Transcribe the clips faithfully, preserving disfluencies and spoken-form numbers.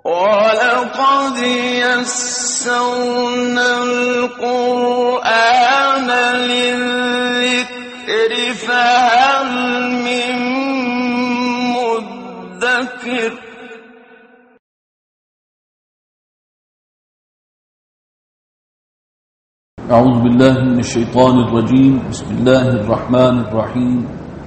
وَلَقَدْ يَسَّرْنَا الْقُرْآنَ لِلذِّكْرِ فَهَلْ مِن مُّدَّكِرٍ اعوذ باللہ من الشیطان الرجیم بسم اللہ الرحمن الرحیم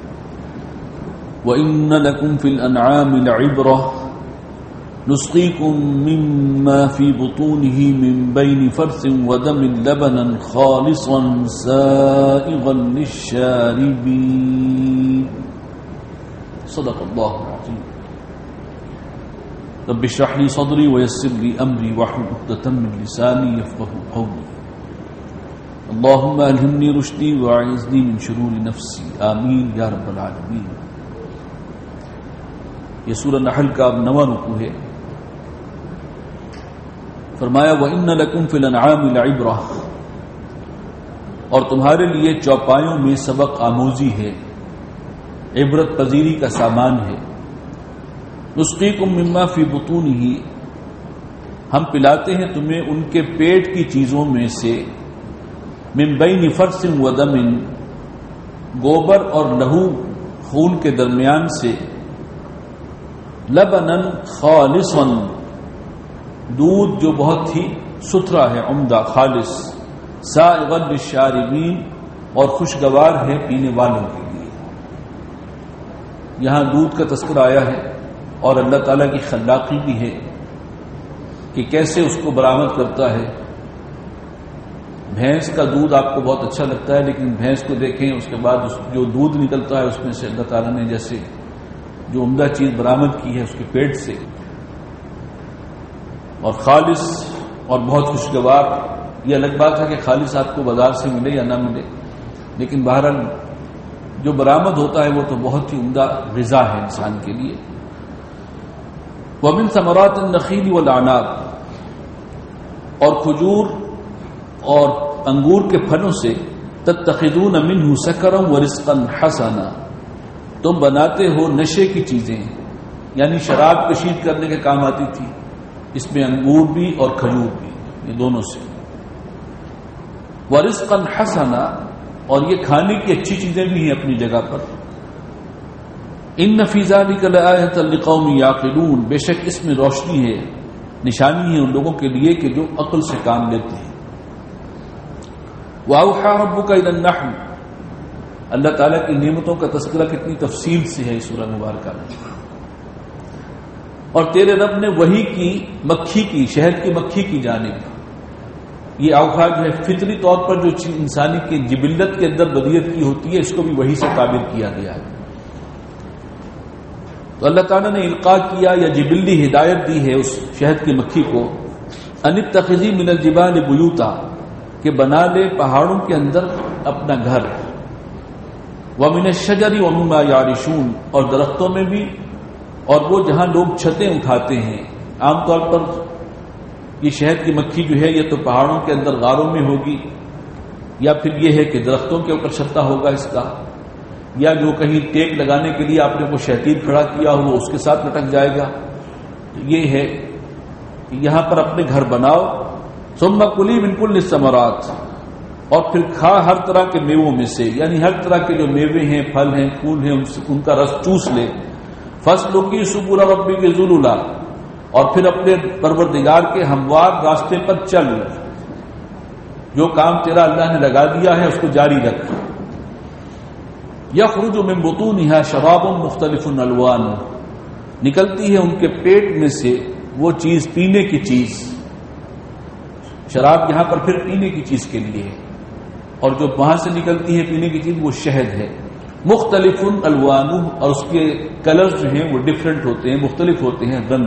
وَإِنَّ لَكُمْ فِي الْأَنْعَامِ لَعِبْرَةً نسقيكم مما في بطونه من بين فرث ودم لبنا خالصا سائغا للشاربين صدق الله العظيم. رب اشرح لي صدري ويسر لي امري واحلل عقدة من لساني يفقهوا قولي. اللهم الهمني رشدي واعذني من شرور نفسي آمين يا رب العالمين. یہ سورہ نحل کا نواں رکوع ہے. فرمایا وَإِنَّ لَكُمْ فِي الْأَنْعَامِ لَعِبْرَةً، اور تمہارے لیے چوپایوں میں سبق آموزی ہے، عبرت پذیری کا سامان ہے. نُسْقِيكُم مِّمَّا فِي بُطُونِهِ، ہم پلاتے ہیں تمہیں ان کے پیٹ کی چیزوں میں سے، مِن بَيْنِ فَرْثٍ وَدَمٍ، گوبر اور لہو خون کے درمیان سے، لبناً خالصاً، دودھ جو بہت ہی ستھرا ہے، عمدہ، خالص، سائغا للشاربین، اور خوشگوار ہے پینے والوں کے لیے. یہاں دودھ کا تذکرہ آیا ہے اور اللہ تعالیٰ کی خلاقی بھی ہے کہ کیسے اس کو برآمد کرتا ہے. بھینس کا دودھ آپ کو بہت اچھا لگتا ہے، لیکن بھینس کو دیکھیں اس کے بعد جو دودھ نکلتا ہے اس میں سے اللہ تعالیٰ نے جیسے جو عمدہ چیز برآمد کی ہے اس کے پیٹ سے، اور خالص اور بہت خوشگوار. یہ الگ بات ہے کہ خالص آپ کو بازار سے ملے یا نہ ملے، لیکن بہرحال جو برآمد ہوتا ہے وہ تو بہت ہی عمدہ غذا ہے انسان کے لیے. وَمِن ثَمَرَاتِ النَّخِيلِ وَالْأَعْنَابِ، اور کھجور اور انگور کے پھلوں سے، تَتَّخِذُونَ مِنْهُ سَكَرًا وَرِزْقًا حَسَنًا، تم بناتے ہو نشے کی چیزیں، یعنی شراب کشید کرنے کے کام آتی تھی، اس میں انگور بھی اور کھجور بھی، یہ دونوں سے. وَرِزْقًا حَسَنًا، اور یہ کھانے کی اچھی چیزیں بھی ہیں اپنی جگہ پر. إِنَّ فِي ذَلِكَ لَآيَةً لِقَوْمٍ يَعْقِلُونَ، بے شک اس میں روشنی ہے، نشانی ہے ان لوگوں کے لیے کہ جو عقل سے کام لیتے ہیں. وَأَوْحَى رَبُّكَ إِلَى النَّحْلِ، اللہ تعالیٰ کی نعمتوں کا تذکرہ کتنی تفصیل سے ہے اس سورہ مبارکہ میں. اور تیرے رب نے وحی کی مکھی کی، شہد کی مکھی کی جانب. یہ اوحا جو ہے فطری طور پر جو چیز انسانی کی جبلت کے اندر بدیت کی ہوتی ہے، اس کو بھی وحی سے تعبیر کیا گیا ہے. تو اللہ تعالیٰ نے القاء کیا یا جبلی ہدایت دی ہے اس شہد کی مکھی کو، ان اتخذی من الجبال بیوتا، کہ بنا لے پہاڑوں کے اندر اپنا گھر. وَمِنَ الشَّجَرِ وَمِمَّا يَعْرِشُونَ، اور درختوں میں بھی، اور وہ جہاں لوگ چھتیں اٹھاتے ہیں. عام طور پر یہ شہد کی مکھی جو ہے یہ تو پہاڑوں کے اندر غاروں میں ہوگی، یا پھر یہ ہے کہ درختوں کے اوپر چھتا ہوگا اس کا، یا جو کہیں ٹیک لگانے کے لیے آپ نے کوئی شہتیر کھڑا کیا ہو اس کے ساتھ لٹک جائے گا. تو یہ ہے کہ یہاں پر اپنے گھر بناؤ. ثُمَّ كُلِي مِن كُلِّ الثَّمَرَاتِ، اور پھر کھا ہر طرح کے میووں میں سے، یعنی ہر طرح کے جو میوے ہیں، پھل ہیں، پھول ہیں، ان کا رس چوس لے. فَاسْلُكِي سُبُلَ رَبِّكِ ذُلُلًا، اور پھر اپنے پروردگار کے ہموار راستے پر چل، جو کام تیرا اللہ نے لگا دیا ہے اس کو جاری رکھ. يَخْرُجُ مِن بُطُونِهَا شَرَابٌ مُخْتَلِفٌ أَلْوَانُهُ، نکلتی ہے ان کے پیٹ میں سے وہ چیز، پینے کی چیز. شراب یہاں پر پھر پینے کی چیز کے لیے ہے، اور جو وہاں سے نکلتی ہے پینے کی چیز وہ شہد ہے. مختلف الوانہ، اور اس کے کلر جو ہیں وہ ڈفرینٹ ہوتے ہیں، مختلف ہوتے ہیں رنگ.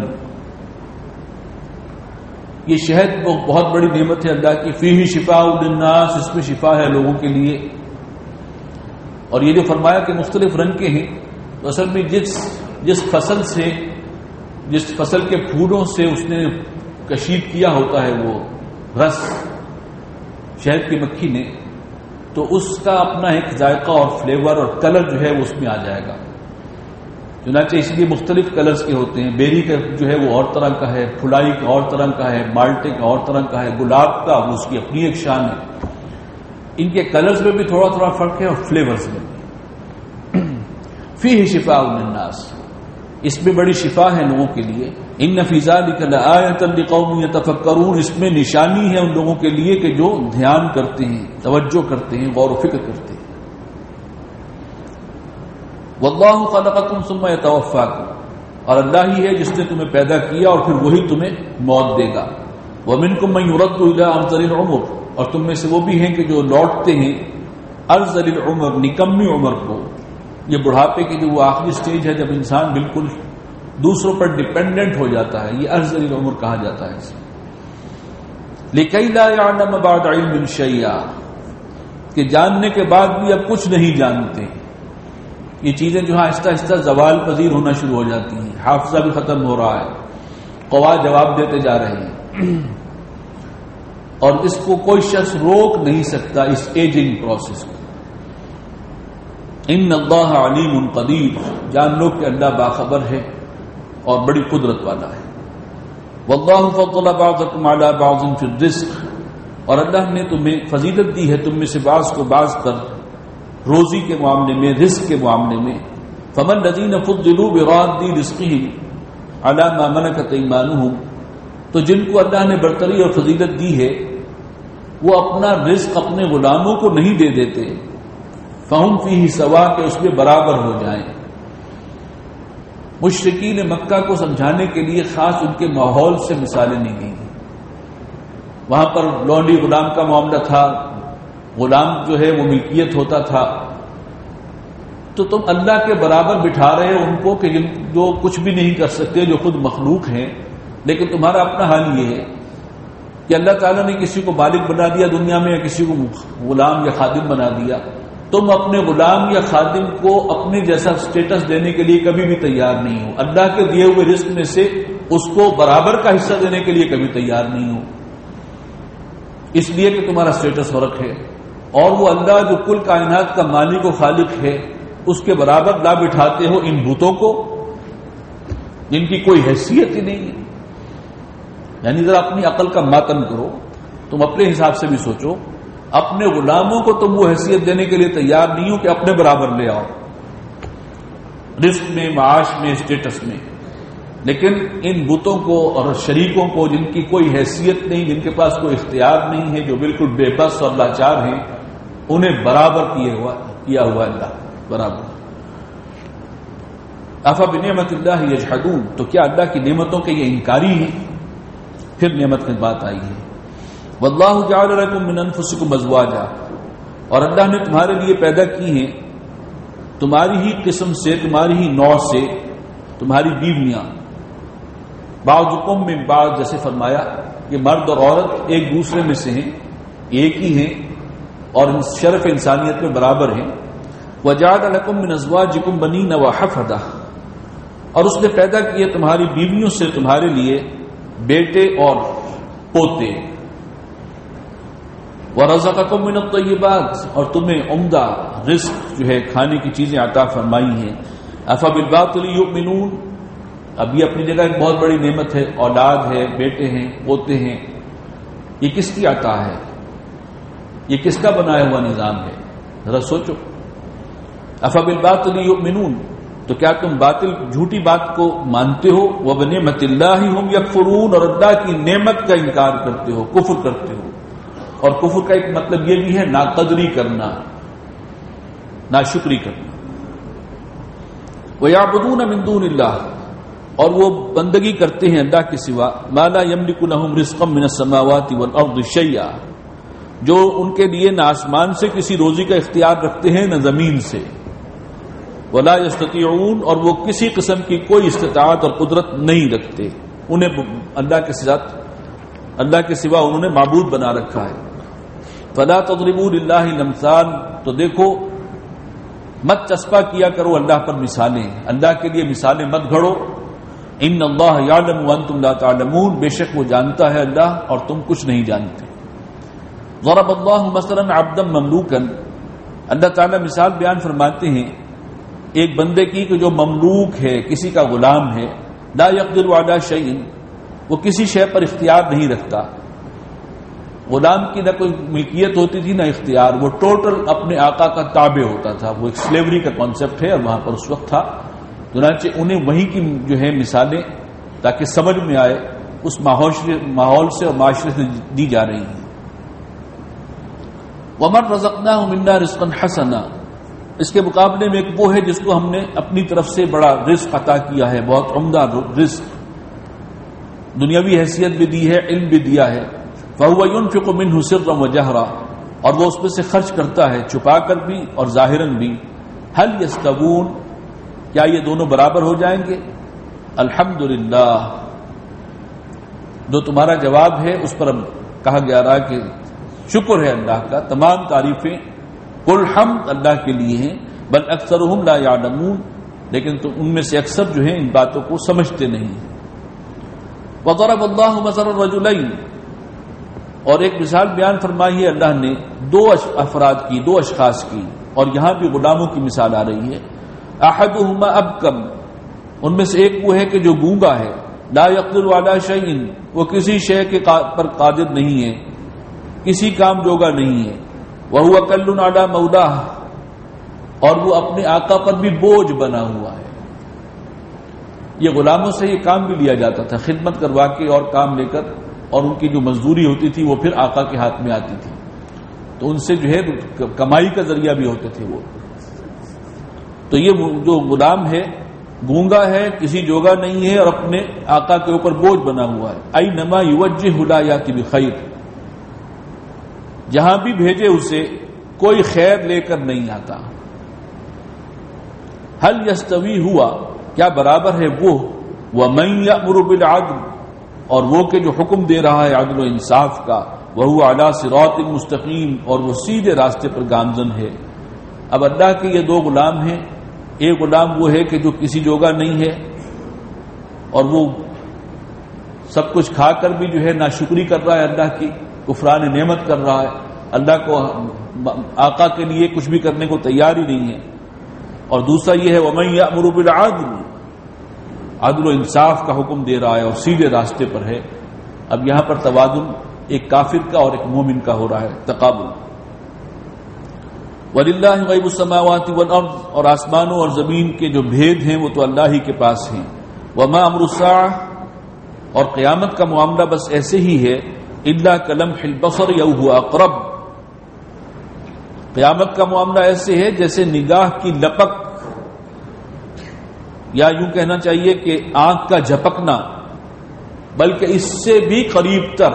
یہ شہد وہ بہت بڑی نعمت ہے اللہ کی. فیہ شفاء للناس، اس میں شفا ہے لوگوں کے لیے. اور یہ جو فرمایا کہ مختلف رنگ کے ہیں، تو اصل میں جس جس فصل سے، جس فصل کے پھولوں سے اس نے کشید کیا ہوتا ہے وہ رس شہد کی مکھی نے، تو اس کا اپنا ایک ذائقہ اور فلیور اور کلر جو ہے وہ اس میں آ جائے گا. چنانچہ اس لیے مختلف کلرز کے ہوتے ہیں. بیری کا جو ہے وہ اور طرح کا ہے، پھلائی کا اور طرح کا ہے، مالٹے کا اور طرح کا ہے، گلاب کا وہ اس کی اپنی ایک شان ہے. ان کے کلرز میں بھی تھوڑا تھوڑا فرق ہے اور فلیورز میں بھی. فیہ شفاء للناس، اس میں بڑی شفا ہے لوگوں کے لیے. ان فی ذلک لآیۃ لقوم یتفکرون، اس میں نشانی ہے ان لوگوں کے لیے کہ جو دھیان کرتے ہیں، توجہ کرتے ہیں، غور و فکر کرتے ہیں. واللہ خلقکم ثم یتوفاکم، اور اللہ ہی ہے جس نے تمہیں پیدا کیا اور پھر وہی تمہیں موت دے گا. ومنکم من یرد الی ارذل العمر، اور تم میں سے وہ بھی ہیں کہ جو لوٹتے ہیں ارذل العمر، نکمی عمر کو. یہ بڑھاپے کی جو وہ آخری سٹیج ہے جب انسان بالکل دوسروں پر ڈیپینڈنٹ ہو جاتا ہے، یہ ارذل العمر کہا جاتا ہے اسے. لکی لا یعلم بعد علم شیئا، کہ جاننے کے بعد بھی اب کچھ نہیں جانتے. یہ چیزیں جو آہستہ آہستہ زوال پذیر ہونا شروع ہو جاتی ہیں، حافظہ بھی ختم ہو رہا ہے، قوا جواب دیتے جا رہے ہیں، اور اس کو کوئی شخص روک نہیں سکتا اس ایجنگ پروسیس کو. ان اللہ علیم قدیر، جان لو کہ اللہ باخبر ہے اور بڑی قدرت والا ہے. واللہ فضل بعضکم علی بعض فی الرزق، اور اللہ نے تمہیں فضیلت دی ہے تم میں سے بعض کو بعض پر روزی کے معاملے میں، رزق کے معاملے میں. فمن الذین فضلوا براد رزقهم علی ما ملکت ایمانهم، تو جن کو اللہ نے برتری اور فضیلت دی ہے وہ اپنا رزق اپنے غلاموں کو نہیں دے دیتے. فہم فیہ سوا، کہ اس میں برابر ہو جائیں. مشرکین مکہ کو سمجھانے کے لیے خاص ان کے ماحول سے مثالیں نہیں دی گئی. وہاں پر لونڈی غلام کا معاملہ تھا، غلام جو ہے وہ ملکیت ہوتا تھا. تو تم اللہ کے برابر بٹھا رہے ہو ان کو کہ جو کچھ بھی نہیں کر سکتے، جو خود مخلوق ہیں. لیکن تمہارا اپنا حال یہ ہے کہ اللہ تعالیٰ نے کسی کو مالک بنا دیا دنیا میں، یا کسی کو غلام یا خادم بنا دیا. تم اپنے غلام یا خادم کو اپنے جیسا سٹیٹس دینے کے لیے کبھی بھی تیار نہیں ہو. اللہ کے دیے ہوئے رزق میں سے اس کو برابر کا حصہ دینے کے لیے کبھی تیار نہیں ہو، اس لیے کہ تمہارا سٹیٹس فرق ہے. اور وہ اللہ جو کل کائنات کا مالک و خالق ہے اس کے برابر لا بٹھاتے ہو ان بتوں کو جن کی کوئی حیثیت ہی نہیں ہے. یعنی ذرا اپنی عقل کا ماتم کرو، تم اپنے حساب سے بھی سوچو. اپنے غلاموں کو تم وہ حیثیت دینے کے لیے تیار نہیں ہو کہ اپنے برابر لے آؤ رزق میں، معاش میں، اسٹیٹس میں. لیکن ان بتوں کو اور شریکوں کو جن کی کوئی حیثیت نہیں، جن کے پاس کوئی اختیار نہیں ہے، جو بالکل بے بس اور لاچار ہیں، انہیں برابر کیے ہوا کیا ہوا اللہ برابر. افا بنعمت اللہ یجحدون، تو کیا اللہ کی نعمتوں کے یہ انکاری ہیں؟ پھر نعمت کی بات آئی ہے. واللہ جعل لکم من انفسکم ازواجا، اور اللہ نے تمہارے لیے پیدا کی ہیں تمہاری ہی قسم سے، تمہاری ہی نوع سے تمہاری بیویاں. بعضکم من بعض، جیسے فرمایا کہ مرد اور عورت ایک دوسرے میں سے ہیں، ایک ہی ہیں اور شرف انسانیت میں برابر ہیں. وجعل لکم من ازواجکم بنین وحفدہ، اور اس نے پیدا کیے تمہاری بیویوں سے تمہارے لیے بیٹے اور پوتے. وَرَزَقَكُم مِّنَ الطَّيِّبَاتِ، اور تمہیں عمدہ رزق جو ہے کھانے کی چیزیں عطا فرمائی ہیں. أَفَبِالْبَاطِلِ يُؤْمِنُونَ، اب یہ اپنی جگہ ایک بہت بڑی نعمت ہے، اولاد ہے، بیٹے ہیں، پوتے ہیں. یہ کس کی عطا ہے؟ یہ کس کا بنایا ہوا نظام ہے؟ ذرا سوچو. أَفَبِالْبَاطِلِ يُؤْمِنُونَ، تو کیا تم باطل جھوٹی بات کو مانتے ہو؟ وَبِنِعْمَتِ اللَّهِ هُمْ يَكْفُرُونَ، اور اللہ کی نعمت کا انکار کرتے ہو، کفر کرتے ہو. اور کفر کا ایک مطلب یہ بھی ہے ناقدری کرنا، ناشکری کرنا. وَيَعْبُدُونَ مِن دُونِ اللَّهِ، اور وہ بندگی کرتے ہیں اللہ کے سوا مَا لَا يَمْلِكُ لَهُمْ رِزْقًا مِنَ السَّمَاوَاتِ وَالْأَرْضِ شَيْئًا، جو ان کے لیے نہ آسمان سے کسی روزی کا اختیار رکھتے ہیں نہ زمین سے. وَلَا يَسْتَطِيعُونَ، اور وہ کسی قسم کی کوئی استطاعت اور قدرت نہیں رکھتے. انہیں اللہ کے ساتھ اللہ کے سوا انہوں نے معبود بنا رکھا ہے. فَلَا تَضْرِبُوا لِلَّهِ الْأَمْثَالَ، تو دیکھو مت چسپا کیا کرو اللہ پر مثالیں، اللہ کے لیے مثالیں مت گھڑو. ان اللہ یعلم وانتم لا تعلمون، بے شک وہ جانتا ہے اللہ اور تم کچھ نہیں جانتے. ضرب اللہ مثلا عبدا مملوکا، اللہ تعالیٰ مثال بیان فرماتے ہیں ایک بندے کی کہ جو مملوک ہے، کسی کا غلام ہے، لا یقدر علی شیء، وہ کسی شے پر اختیار نہیں رکھتا. غلام کی نہ کوئی ملکیت ہوتی تھی نہ اختیار، وہ ٹوٹل اپنے آقا کا تابع ہوتا تھا. وہ ایک سلیوری کا کانسیپٹ ہے اور وہاں پر اس وقت تھا. چنانچہ انہیں وہی کی جو ہے مثالیں تاکہ سمجھ میں آئے اس ماحول سے اور معاشرے سے دی جا رہی ہیں. وَمَن رَزَقْنَاهُ مِنَّا رِزْقًا حَسَنًا، اس کے مقابلے میں ایک وہ ہے جس کو ہم نے اپنی طرف سے بڑا رزق عطا کیا ہے، بہت عمدہ رزق، دنیاوی حیثیت بھی دی ہے، علم بھی دیا ہے. فَهُوَ يُنْفِقُ مِنْهُ سِرًّا وَجَهْرًا، اور وہ اس میں سے خرچ کرتا ہے چھپا کر بھی اور ظاہراً بھی. هَلْ يَسْتَوُونَ، کیا یہ دونوں برابر ہو جائیں گے؟ الحمدللہ، جو تمہارا جواب ہے اس پر اب کہا گیا رہا کہ شکر ہے اللہ کا، تمام تعریفیں قل حمد اللہ کے لیے ہیں. بل اکثرهم لا يعلمون، لیکن تو ان میں سے اکثر جو ہیں ان باتوں کو سمجھتے نہیں. وضرب اللہ مثل الرجلین، اور ایک مثال بیان فرمائی ہے اللہ نے دو افراد کی، دو اشخاص کی، اور یہاں بھی غلاموں کی مثال آ رہی ہے. احدهما ابکم، ان میں سے ایک وہ ہے کہ جو گونگا ہے، لا یقدر علی شیء، وہ کسی شے کے پر قادر نہیں ہے، کسی کام جوگا نہیں ہے. وہو کل علی مولاہ، اور وہ اپنے آقا پر بھی بوجھ بنا ہوا ہے. یہ غلاموں سے یہ کام بھی لیا جاتا تھا، خدمت کروا کے اور کام لے کر، اور ان کی جو مزدوری ہوتی تھی وہ پھر آقا کے ہاتھ میں آتی تھی، تو ان سے جو ہے کمائی کا ذریعہ بھی ہوتے تھے وہ. تو یہ جو غلام ہے گونگا ہے، کسی جوگا نہیں ہے، اور اپنے آقا کے اوپر بوجھ بنا ہوا ہے. اینما یوجہ لا یاتی بخیر، جہاں بھی بھیجے اسے کوئی خیر لے کر نہیں آتا. حل یستوی ہوا، کیا برابر ہے وہ، ومن یأمر بالعدل، اور وہ کہ جو حکم دے رہا ہے عدل و انصاف کا، وہو علی صراط مستقیم، اور وہ سیدھے راستے پر گامزن ہے. اب اللہ کے یہ دو غلام ہیں. ایک غلام وہ ہے کہ جو کسی جوگا نہیں ہے اور وہ سب کچھ کھا کر بھی جو ہے ناشکری کر رہا ہے، اللہ کی کفران نعمت کر رہا ہے، اللہ کو آقا کے لیے کچھ بھی کرنے کو تیار ہی نہیں ہے. اور دوسرا یہ ہے وَمَن يَأْمُرُ بِالْعَدْلِ، عدل و انصاف کا حکم دے رہا ہے اور سیدھے راستے پر ہے. اب یہاں پر توازن ایک کافر کا اور ایک مومن کا ہو رہا ہے، تقابل. وَلِلَّهِ غَيْبُ السَّمَاوَاتِ وَالْأَرْضِ، اور آسمانوں اور زمین کے جو بھید ہیں وہ تو اللہ ہی کے پاس ہیں. وَمَا أَمْرُ السَّاعَةِ، اور قیامت کا معاملہ بس ایسے ہی ہے، إِلَّا كَلَمْحِ الْبَصَرِ أَوْ هُوَ أَقْرَبُ، قیامت کا معاملہ ایسے ہے جیسے نگاہ کی لپک، یا یوں کہنا چاہیے کہ آنکھ کا جھپکنا، بلکہ اس سے بھی قریب تر.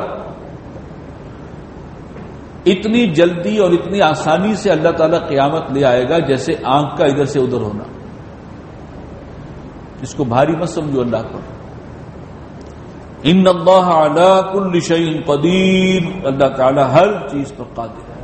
اتنی جلدی اور اتنی آسانی سے اللہ تعالیٰ قیامت لے آئے گا جیسے آنکھ کا ادھر سے ادھر ہونا. اس کو بھاری مت سمجھو اللہ پر. ان اللہ علی کل شیء قدیر، اللہ تعالیٰ ہر چیز پر قادر ہے.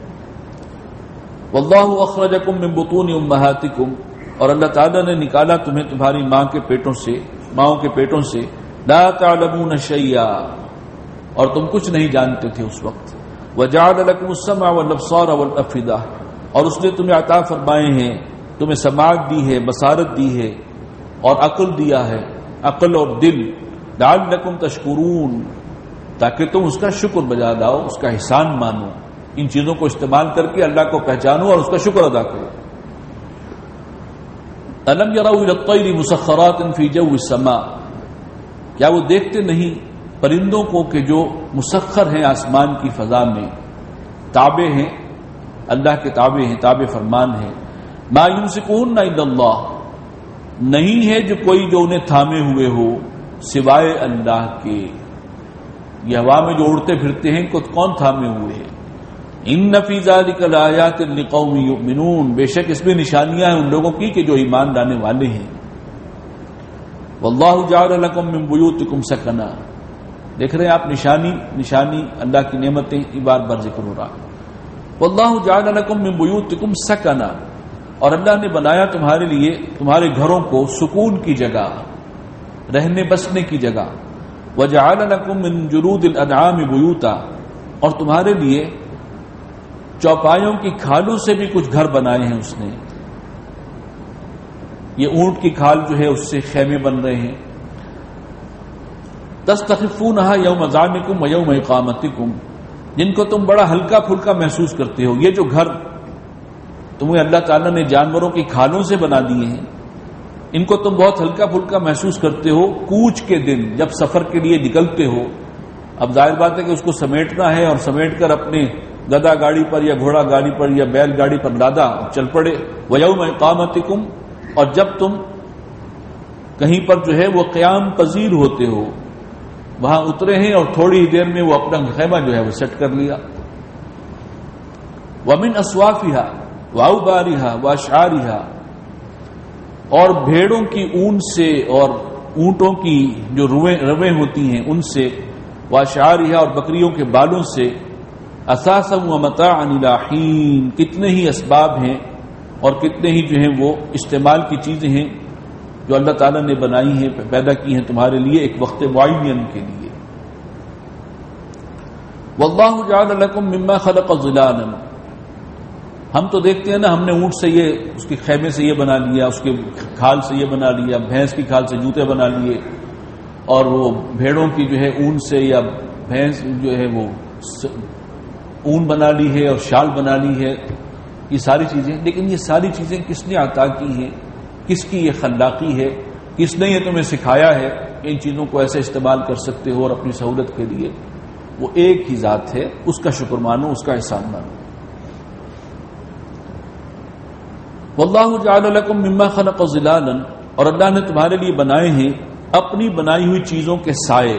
واللہ اخرجکم من بطون امہاتکم، اور اللہ تعالیٰ نے نکالا تمہیں تمہاری ماں کے پیٹوں سے، ماؤں کے پیٹوں سے. لا تعلمون شیئا، اور تم کچھ نہیں جانتے تھے اس وقت. وجعل لكم السمع والابصار والافئدہ، اور اس نے تمہیں عطا فرمائے ہیں، تمہیں سماعت دی ہے، بصارت دی ہے، اور عقل دیا ہے، عقل اور دل. لعلکم تشکرون، تاکہ تم اس کا شکر بجا لاؤ، اس کا احسان مانو، ان چیزوں کو استعمال کر کے اللہ کو پہچانو اور اس کا شکر ادا کرو. الم يروا الى الطير مسخرات في جو السماء، کیا وہ دیکھتے نہیں پرندوں کو کہ جو مسخر ہیں آسمان کی فضا میں، تابع ہیں، اللہ کے تابع ہیں، تابع فرمان ہیں. ما يمسكون الا اللہ، نہیں ہے جو کوئی جو انہیں تھامے ہوئے ہو سوائے اللہ کے. یہ ہوا میں جو اڑتے پھرتے ہیں ان کو کون تھامے ہوئے ہیں. ان فی ذلک لآیات لقوم یؤمنون، بے شک اس میں نشانیاں ہیں ان لوگوں کی کہ جو ایمان لانے والے ہیں. واللہ جعل لکم من بیوتکم سکنا، دیکھ رہے ہیں آپ نشانی نشانی اللہ کی نعمتیں بار بار ذکر ہو رہا. واللہ جعل لکم من بیوتکم سکنا، اور اللہ نے بنایا تمہارے لیے تمہارے گھروں کو سکون کی جگہ، رہنے بسنے کی جگہ. وجعل لکم من جلود الانعام بیوتا، اور تمہارے لیے چوپایوں کی کھالوں سے بھی کچھ گھر بنائے ہیں اس نے. یہ اونٹ کی کھال جو ہے اس سے خیمے بن رہے ہیں. تستخفونھا یوم ذعنکم ویوم اقامتکم، جن کو تم بڑا ہلکا پھلکا محسوس کرتے ہو. یہ جو گھر تمہیں اللہ تعالیٰ نے جانوروں کی کھالوں سے بنا دیے ہیں، ان کو تم بہت ہلکا پھلکا محسوس کرتے ہو. کوچ کے دن جب سفر کے لیے نکلتے ہو، اب ظاہر بات ہے کہ اس کو سمیٹنا ہے، اور سمیٹ کر اپنے گدا گاڑی پر یا گھوڑا گاڑی پر یا بیل گاڑی پر لادا چل پڑے. وَيَوْمَ اِقَامَتِكُمْ، اور جب تم کہیں پر جو ہے وہ قیام پذیر ہوتے ہو، وہاں اترے ہیں اور تھوڑی ہی دیر میں وہ اپنا خیمہ جو ہے وہ سیٹ کر لیا. وَمِنْ أَصْوَافِهَا وَأَوْبَارِهَا وَأَشْعَارِهَا، اور بھیڑوں کی اون سے اور اونٹوں کی جو رویں ہوتی ہیں ان سے، وَأَشْعَارِهَا، اور بکریوں کے بالوں سے، اساسا ومتاعا الی حین، کتنے ہی اسباب ہیں اور کتنے ہی جو ہیں وہ استعمال کی چیزیں ہیں جو اللہ تعالیٰ نے بنائی ہیں، پیدا کی ہیں تمہارے لیے ایک وقت معین کے لیے. واللہ جعل لکم مما خلق ظلالا، ہم تو دیکھتے ہیں نا، ہم نے اونٹ سے یہ، اس کے خیمے سے یہ بنا لیا، اس کے کھال سے یہ بنا لیا، بھینس کی کھال سے جوتے بنا لیے، اور وہ بھیڑوں کی جو ہے اون سے یا بھینس جو ہے وہ اون بنا لی ہے اور شال بنا لی ہے. یہ ساری چیزیں، لیکن یہ ساری چیزیں کس نے عطا کی ہیں؟ کس کی یہ خلاقی ہے؟ کس نے یہ تمہیں سکھایا ہے کہ ان چیزوں کو ایسے استعمال کر سکتے ہو اور اپنی سہولت کے لیے؟ وہ ایک ہی ذات ہے، اس کا شکر مانو، اس کا احسان مانو. واللہ جعل لکم مما خلق ظلالا، اور اللہ نے تمہارے لیے بنائے ہیں اپنی بنائی ہوئی چیزوں کے سائے.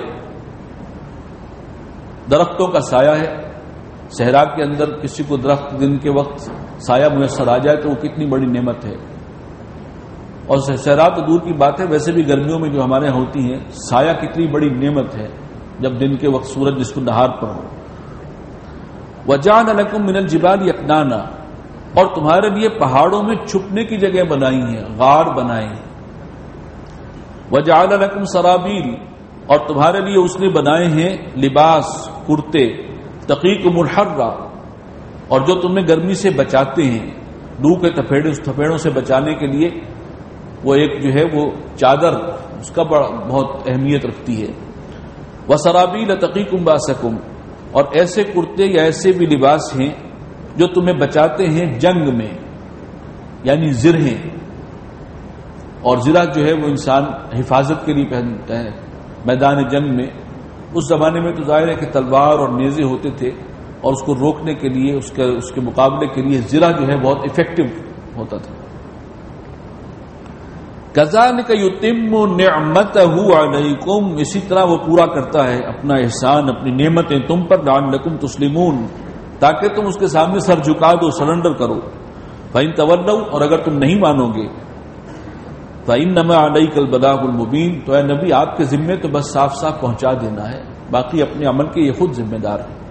درختوں کا سایہ ہے. صحرا کے اندر کسی کو درخت دن کے وقت سایہ میسر آ جائے تو وہ کتنی بڑی نعمت ہے. اور صحرا تو دور کی بات ہے، ویسے بھی گرمیوں میں جو ہمارے یہاں ہوتی ہیں، سایہ کتنی بڑی نعمت ہے جب دن کے وقت سورج جس کو نہار پر ہو. وَجَعَلَ لَكُم مِّنَ الْجِبَالِ أَكْنَانًا، اور تمہارے لیے پہاڑوں میں چھپنے کی جگہ بنائی ہیں، غار بنائے ہیں. وَجَعَلَ لَكُمْ سَرَابِيلَ، اور تمہارے لیے اس نے بنائے ہیں لباس، کرتے، تقیکم الحر، اور جو تمہیں گرمی سے بچاتے ہیں، لو کے تھپیڑے تھپیڑوں سے بچانے کے لیے وہ ایک جو ہے وہ چادر، اس کا بڑا بہت اہمیت رکھتی ہے. وَسَرَابِيلَ تَقِيكُمْ بَأْسَكُمْ، اور ایسے کرتے یا ایسے بھی لباس ہیں جو تمہیں بچاتے ہیں جنگ میں، یعنی زرہیں. اور زرہ جو ہے وہ انسان حفاظت کے لیے پہنتا ہے میدان جنگ میں. اس زمانے میں تو ظاہر ہے کہ تلوار اور نیزے ہوتے تھے، اور اس کو روکنے کے لیے، اس کے اس کے مقابلے کے لیے زرہ جو ہے بہت افیکٹو ہوتا تھا. کذالک یتم نعمتہ علیکم، اسی طرح وہ پورا کرتا ہے اپنا احسان، اپنی نعمتیں تم پر، لعلکم تسلمون، تاکہ تم اس کے سامنے سر جھکا دو، سرنڈر کرو. فإن تولوا، اور اگر تم نہیں مانو گے، فإنما علیک البلاغ المبین، تو اے نبی آپ کے ذمے تو بس صاف صاف پہنچا دینا ہے، باقی اپنے عمل کے یہ خود ذمہ دار ہیں.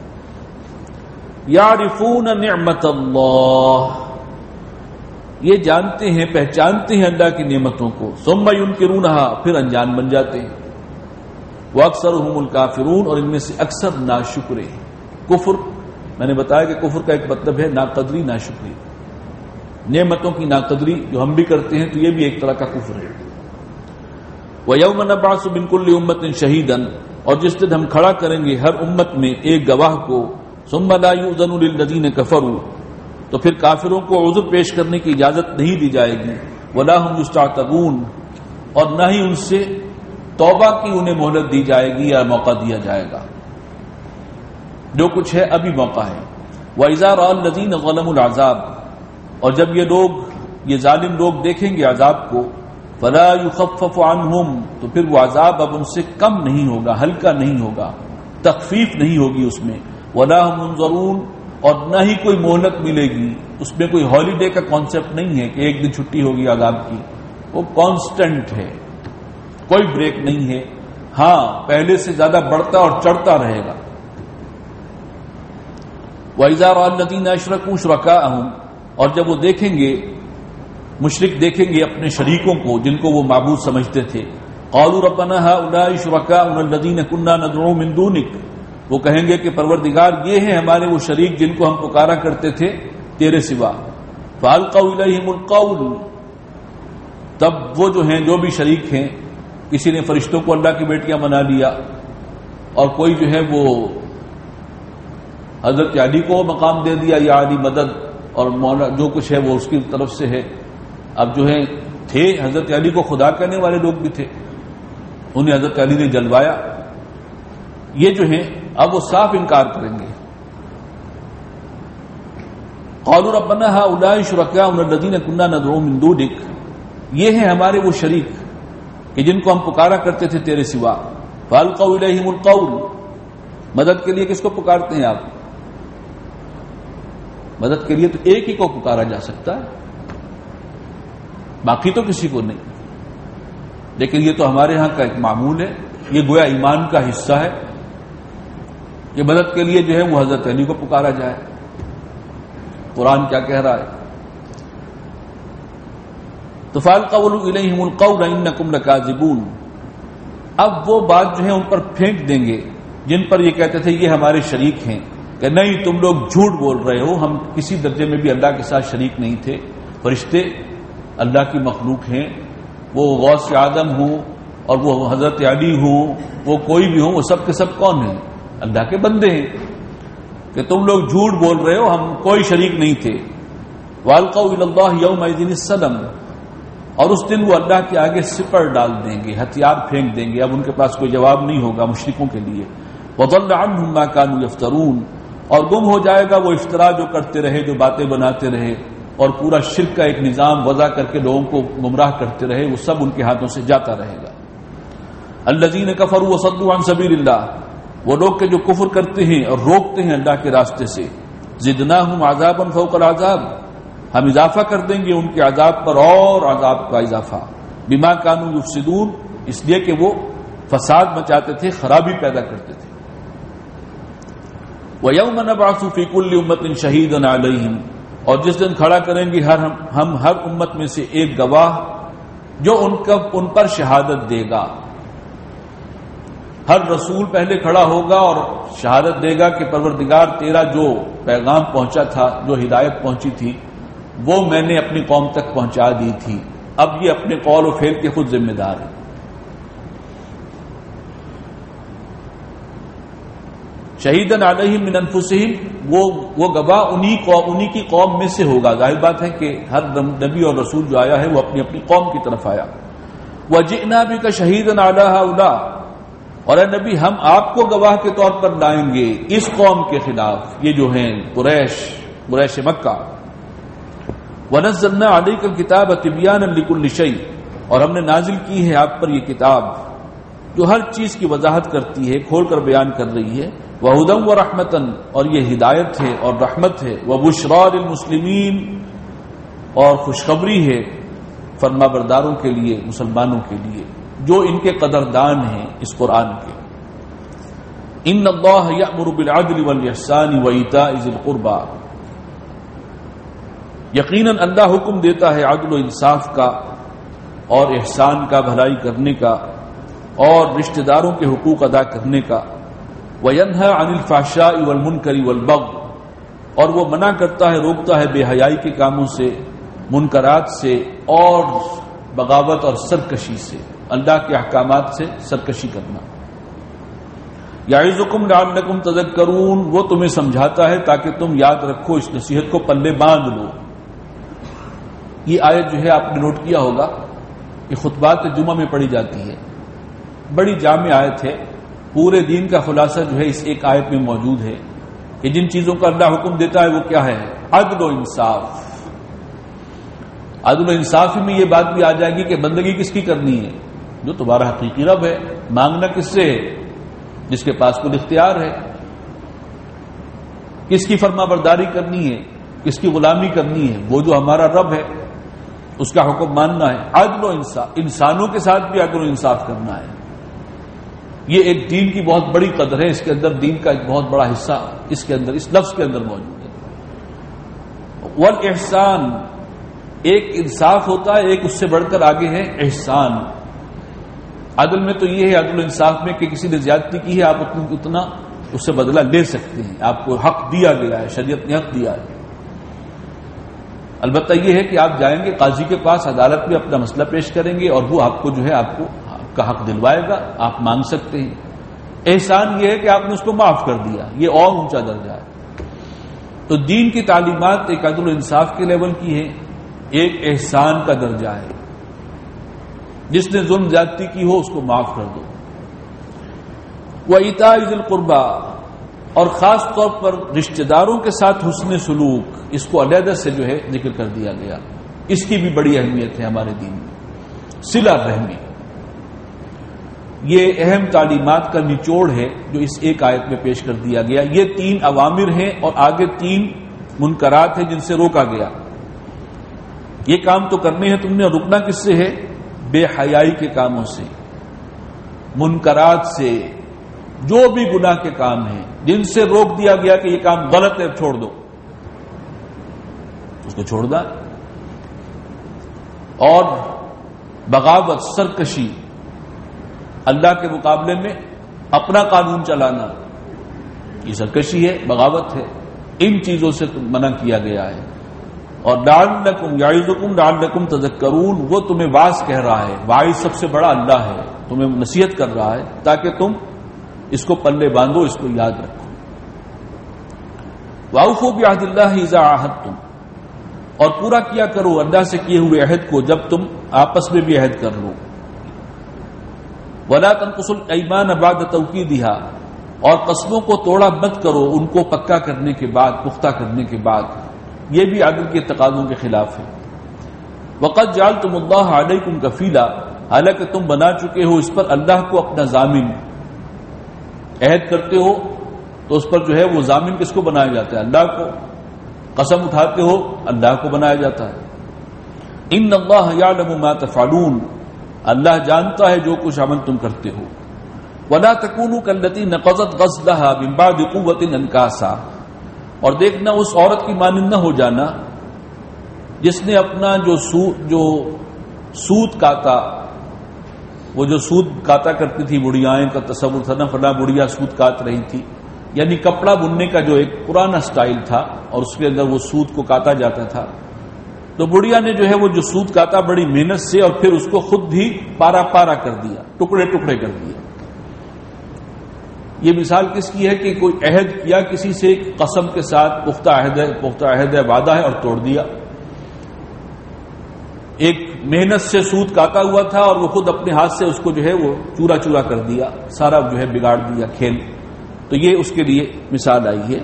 یعرفون نعمت اللہ، یہ جانتے ہیں، پہچانتے ہیں اللہ کی نعمتوں کو. ثم ینکرونہا، پھر انجان بن جاتے ہیں. واکثرهم الکافرون، اور ان میں سے اکثر ناشکرے ہیں. کفر، میں نے بتایا کہ کفر کا ایک مطلب ہے ناقدری، ناشکری، نعمتوں کی ناقدری جو ہم بھی کرتے ہیں، تو یہ بھی ایک طرح کا کفر ہے. وَيَوْمَ نَبْعَثُ مِنْ كُلِّ أُمَّةٍ شَهِيدًا، اور جس دن ہم کھڑا کریں گے ہر امت میں ایک گواہ کو. ثُمَّ لَا يُؤْذَنُ لِلَّذِينَ كَفَرُوا، تو پھر کافروں کو عذر پیش کرنے کی اجازت نہیں دی جائے گی. وَلَا هُمْ يُسْتَعْتَبُونَ، اور نہ ہی ان سے توبہ کی انہیں مہلت دی جائے گی یا موقع دیا جائے گا. جو کچھ ہے ابھی موقع ہے. وَإِذَا رَأَى الَّذِينَ ظَلَمُوا الْعَذَابَ، اور جب یہ لوگ، یہ ظالم لوگ دیکھیں گے عذاب کو، فَلَا يُخَفَّفُ عَنْهُمْ، تو پھر وہ عذاب اب ان سے کم نہیں ہوگا، ہلکا نہیں ہوگا، تخفیف نہیں ہوگی اس میں. وَلَا هُمْ يُنظَرُونَ، اور نہ ہی کوئی مہلت ملے گی. اس میں کوئی ہالیڈے کا کانسیپٹ نہیں ہے کہ ایک دن چھٹی ہوگی عذاب کی، وہ کانسٹنٹ ہے، کوئی بریک نہیں ہے. ہاں پہلے سے زیادہ بڑھتا اور چڑھتا رہے گا. وَإِذَا رَأَى الَّذِينَ أَشْرَكُوا شُرَكَاءَهُمْ، اور جب وہ دیکھیں گے، مشرک دیکھیں گے اپنے شریکوں کو جن کو وہ معبود سمجھتے تھے. قَالُوا رَبَّنَا هَؤُلَاءِ شُرَكَاؤُنَا الَّذِينَ كُنَّا نَدْعُو مِن دُونِكَ، وہ کہیں گے کہ پروردگار یہ ہیں ہمارے وہ شریک جن کو ہم پکارا کرتے تھے تیرے سوا. فَأَلْقَوْا إِلَيْهِمُ الْقَوْلَ، تب وہ جو ہیں جو بھی شریک ہیں، کسی نے فرشتوں کو اللہ کی بیٹیاں بنا لیا، اور کوئی جو ہے وہ حضرت علی کو مقام دے دیا، یا علی مدد، اور مولا جو کچھ ہے وہ اس کی طرف سے ہے۔ اب جو ہے تھے حضرت علی کو خدا کہنے والے لوگ بھی تھے، انہیں حضرت علی نے جلوایا، یہ جو ہیں اب وہ صاف انکار کریں گے۔ قالوا ربنا هؤلاء شركاؤنا الذين كنا ندعو من دونك، یہ ہیں ہمارے وہ شریک کہ جن کو ہم پکارا کرتے تھے تیرے سوا۔ فالقوا الیہم القول، مدد کے لیے کس کو پکارتے ہیں آپ؟ مدد کے لیے تو ایک ہی کو پکارا جا سکتا ہے، باقی تو کسی کو نہیں، لیکن یہ تو ہمارے ہاں کا ایک معمول ہے، یہ گویا ایمان کا حصہ ہے کہ مدد کے لیے جو ہے وہ حضرت علی کو پکارا جائے۔ قرآن کیا کہہ رہا ہے؟ تو فالقوا الیہم القول انکم لکاذبون، اب وہ بات جو ہے ان پر پھینک دیں گے جن پر یہ کہتے تھے یہ ہمارے شریک ہیں، کہ نہیں تم لوگ جھوٹ بول رہے ہو، ہم کسی درجے میں بھی اللہ کے ساتھ شریک نہیں تھے، فرشتے اللہ کی مخلوق ہیں، وہ غوث اعظم ہوں اور وہ حضرت علی ہوں، وہ کوئی بھی ہوں، وہ سب کے سب کون ہیں؟ اللہ کے بندے ہیں، کہ تم لوگ جھوٹ بول رہے ہو، ہم کوئی شریک نہیں تھے۔ وَأَلْقَوْا إِلَى اللَّهِ يَوْمَئِذٍ السَّلَمَ، اور اس دن وہ اللہ کے آگے سپر ڈال دیں گے، ہتھیار پھینک دیں گے، اب ان کے پاس کوئی جواب نہیں ہوگا مشرکوں کے لیے۔ وَضَلَّ عَنْهُمْ مَا كَانُوا يَفْتَرُونَ، اور گم ہو جائے گا وہ افطرا جو کرتے رہے، جو باتیں بناتے رہے، اور پورا شرک کا ایک نظام وضع کر کے لوگوں کو گمراہ کرتے رہے، وہ سب ان کے ہاتھوں سے جاتا رہے گا۔ الذین کفروا وصدوا عن سبیل اللہ، وہ لوگ کے جو کفر کرتے ہیں اور روکتے ہیں اللہ کے راستے سے، زدناہم عذابا فوق العذاب، ہم اضافہ کر دیں گے ان کے عذاب پر اور عذاب کا اضافہ، بما کانوا یفسدون، اس لیے کہ وہ فساد مچاتے تھے، خرابی پیدا کرتے تھے۔ وَيَوْمَ نَبْعَثُ فِي كُلِّ أُمَّةٍ شَهِيدًا عَلَيْهِمْ، اور جس دن کھڑا کریں گے ہر ہم, ہم ہر امت میں سے ایک گواہ جو ان کا ان پر شہادت دے گا۔ ہر رسول پہلے کھڑا ہوگا اور شہادت دے گا کہ پروردگار تیرا جو پیغام پہنچا تھا، جو ہدایت پہنچی تھی، وہ میں نے اپنی قوم تک پہنچا دی تھی، اب یہ اپنے قول و فعل کے خود ذمہ دار ہے۔ شہیدن علیہم من انفسہم، وہ وہ گواہ انہی قوم انہی کی قوم میں سے ہوگا۔ ظاہر بات ہے کہ ہر نبی اور رسول جو آیا ہے وہ اپنی اپنی قوم کی طرف آیا۔ وجئنا بک شہیدا علی ہؤلاء، اور اے نبی ہم آپ کو گواہ کے طور پر لائیں گے اس قوم کے خلاف، یہ جو ہیں قریش قریش مکہ۔ ونزلنا علیک الکتاب تبیانا لکل شیء، اور ہم نے نازل کی ہے آپ پر یہ کتاب جو ہر چیز کی وضاحت کرتی ہے، کھول کر بیان کر رہی ہے۔ وہدی ورحمۃ، اور یہ ہدایت ہے اور رحمت ہے۔ وبشریٰ للمسلمین، اور خوشخبری ہے فرما برداروں کے لیے، مسلمانوں کے لیے جو ان کے قدردان ہیں اس قرآن کے۔ ان اللہ یأمر بالعدل والاحسان وایتاء ذی القربى، یقیناً اللہ حکم دیتا ہے عدل و انصاف کا اور احسان کا، بھلائی کرنے کا اور رشتہ داروں کے حقوق ادا کرنے کا۔ وینہی عن الفحشاء والمنکر والبغی، اور وہ منع کرتا ہے، روکتا ہے بے حیائی کے کاموں سے، منکرات سے اور بغاوت اور سرکشی سے، اللہ کے احکامات سے سرکشی کرنا۔ یعظکم لعلکم تذکرون، وہ تمہیں سمجھاتا ہے تاکہ تم یاد رکھو، اس نصیحت کو پلے باندھ لو۔ یہ آیت جو ہے آپ نے نوٹ کیا ہوگا کہ خطبات جمعہ میں پڑھی جاتی ہے، بڑی جامع آیت ہے، پورے دین کا خلاصہ جو ہے اس ایک آیت میں موجود ہے کہ جن چیزوں کا اللہ حکم دیتا ہے وہ کیا ہے؟ عدل و انصاف۔ عدل و انصاف میں یہ بات بھی آ جائے گی کہ بندگی کس کی کرنی ہے؟ جو تمہارا حقیقی رب ہے۔ مانگنا کس سے ہے؟ جس کے پاس کل اختیار ہے۔ کس کی فرما برداری کرنی ہے؟ کس کی غلامی کرنی ہے؟ وہ جو ہمارا رب ہے، اس کا حکم ماننا ہے۔ عدل و انصاف، انسانوں کے ساتھ بھی عدل و انصاف کرنا ہے۔ یہ ایک دین کی بہت بڑی قدر ہے، اس کے اندر دین کا ایک بہت بڑا حصہ اس کے اندر، اس لفظ کے اندر موجود ہے۔ والاحسان، ایک انصاف ہوتا ہے، ایک اس سے بڑھ کر آگے ہے احسان۔ عدل میں تو یہ ہے، عدل و انصاف میں کہ کسی نے زیادتی کی ہے، آپ اتنا اس سے بدلہ لے سکتے ہیں، آپ کو حق دیا گیا ہے، شریعت نے حق دیا ہے۔ البتہ یہ ہے کہ آپ جائیں گے قاضی کے پاس، عدالت میں اپنا مسئلہ پیش کریں گے اور وہ آپ کو جو ہے آپ کو آپ کا حق دلوائے گا، آپ مانگ سکتے ہیں۔ احسان یہ ہے کہ آپ نے اس کو معاف کر دیا، یہ اور اونچا درجہ ہے۔ تو دین کی تعلیمات ایک عدل و انصاف کے لیول کی ہے، ایک احسان کا درجہ ہے، جس نے ظلم زیادتی کی ہو اس کو معاف کر دو۔ وَإِيتَاءِ ذِي الْقُرْبَى، اور خاص طور پر رشتہ داروں کے ساتھ حسن سلوک، اس کو علیحدہ سے جو ہے ذکر کر دیا گیا، اس کی بھی بڑی اہمیت ہے ہمارے دین میں۔ صلہ رحمی، یہ اہم تعلیمات کا نچوڑ ہے جو اس ایک آیت میں پیش کر دیا گیا۔ یہ تین اوامر ہیں اور آگے تین منکرات ہیں جن سے روکا گیا۔ یہ کام تو کرنے ہیں تم نے، رکنا کس سے ہے؟ بے حیائی کے کاموں سے، منکرات سے، جو بھی گناہ کے کام ہیں جن سے روک دیا گیا کہ یہ کام غلط ہے چھوڑ دو، اس کو چھوڑ دا۔ اور بغاوت، سرکشی، اللہ کے مقابلے میں اپنا قانون چلانا، یہ سرکشی ہے، بغاوت ہے، ان چیزوں سے منع کیا گیا ہے۔ اور لعلکم یعظکم لعلکم تذکرون، وہ تمہیں واعظ کہہ رہا ہے، واعظ سب سے بڑا اللہ ہے، تمہیں نصیحت کر رہا ہے تاکہ تم اس کو پلے باندھو، اس کو یاد رکھو۔ وَأَوْفُوا بِعَهْدِ اللَّهِ إِذَا عَاهَدتُّمْ، اور پورا کیا کرو اللہ سے کیے ہوئے عہد کو جب تم آپس میں بھی عہد کر لو۔ وَلَا تَنقُصُوا الْأَيْمَانَ بَعْدَ تَوْكِيدِهَا، اور قسموں کو توڑا مت کرو ان کو پکا کرنے کے بعد، پختہ کرنے کے بعد، یہ بھی عدل کے تقاضوں کے خلاف ہے۔ وَقَدْ جَعَلْتُمُ اللَّهَ عَلَيْكُمْ كَفِيلًا، حالانکہ تم بنا چکے ہو اس پر اللہ کو اپنا ضامن، عہد کرتے ہو تو اس پر جو ہے وہ ضامن کس کو بنایا جاتا ہے؟ اللہ کو۔ قسم اٹھاتے ہو اللہ کو بنایا جاتا ہے۔ ان اللہ یعلم ما تفعلون، اللہ جانتا ہے جو کچھ عمل تم کرتے ہو۔ ولا تکونوا کالتی نقضت غزلها من بعد قوة انکاسا، اور دیکھنا اس عورت کی مانند نہ ہو جانا جس نے اپنا جو سود جو سود کاتا، وہ جو سود کاتا کرتی تھی، بڑھیائیں کا تصور تھا نا، فلاں بڑھیا سود کاٹ رہی تھی، یعنی کپڑا بننے کا جو ایک پرانا سٹائل تھا اور اس کے اندر وہ سود کو کاتا جاتا تھا، تو بڑھیا نے جو ہے وہ جو سود کاتا بڑی محنت سے اور پھر اس کو خود بھی پارا پارا کر دیا، ٹکڑے ٹکڑے کر دیا۔ یہ مثال کس کی ہے کہ کوئی عہد کیا کسی سے قسم کے ساتھ، پختہ عہد ہے، پختہ عہد ہے، وعدہ ہے، اور توڑ دیا۔ ایک محنت سے سود کاتا ہوا تھا اور وہ خود اپنے ہاتھ سے اس کو جو ہے وہ چورا چورا کر دیا، سارا جو ہے بگاڑ دیا کھیل۔ تو یہ اس کے لیے مثال آئی ہے۔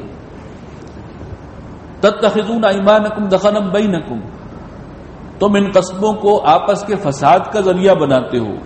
تتخذون ایمانکم دخلا بینکم، تم ان قسموں کو آپس کے فساد کا ذریعہ بناتے ہو۔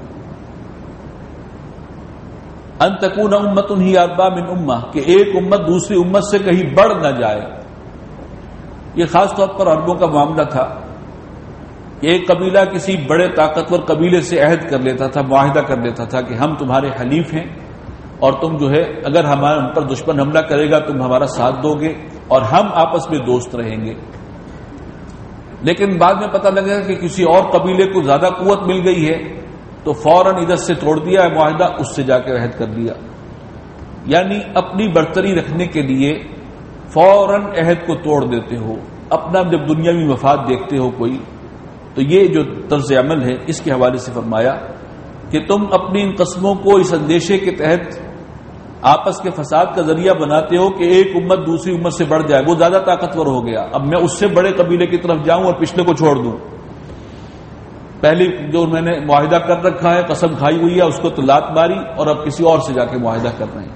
ان تکون امۃ ہی اربا من امہ، کہ ایک امت دوسری امت سے کہیں بڑھ نہ جائے۔ یہ خاص طور پر عربوں کا معاملہ تھا کہ ایک قبیلہ کسی بڑے طاقتور قبیلے سے عہد کر لیتا تھا، معاہدہ کر لیتا تھا کہ ہم تمہارے حلیف ہیں اور تم جو ہے اگر ہمارے ہم پر دشمن حملہ کرے گا تم ہمارا ساتھ دو گے اور ہم آپس میں دوست رہیں گے۔ لیکن بعد میں پتہ لگا کہ کسی اور قبیلے کو زیادہ قوت مل گئی ہے تو فوراً ادھر سے توڑ دیا ہے معاہدہ، اس سے جا کے عہد کر لیا۔ یعنی اپنی برتری رکھنے کے لیے فوراً عہد کو توڑ دیتے ہو، اپنا جب دنیاوی مفاد دیکھتے ہو کوئی، تو یہ جو طرز عمل ہے اس کے حوالے سے فرمایا کہ تم اپنی ان قسموں کو اس اندیشے کے تحت آپس کے فساد کا ذریعہ بناتے ہو کہ ایک امت دوسری امت سے بڑھ جائے، وہ زیادہ طاقتور ہو گیا، اب میں اس سے بڑے قبیلے کی طرف جاؤں اور پچھلے کو چھوڑ دوں۔ پہلی جو میں نے معاہدہ کر رکھا ہے، قسم کھائی ہوئی ہے، اس کو تو لات ماری اور اب کسی اور سے جا کے معاہدہ کر رہے ہیں۔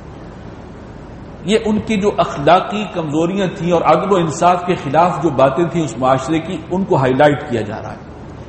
یہ ان کی جو اخلاقی کمزوریاں تھیں اور عدل و انصاف کے خلاف جو باتیں تھیں اس معاشرے کی، ان کو ہائی لائٹ کیا جا رہا ہے،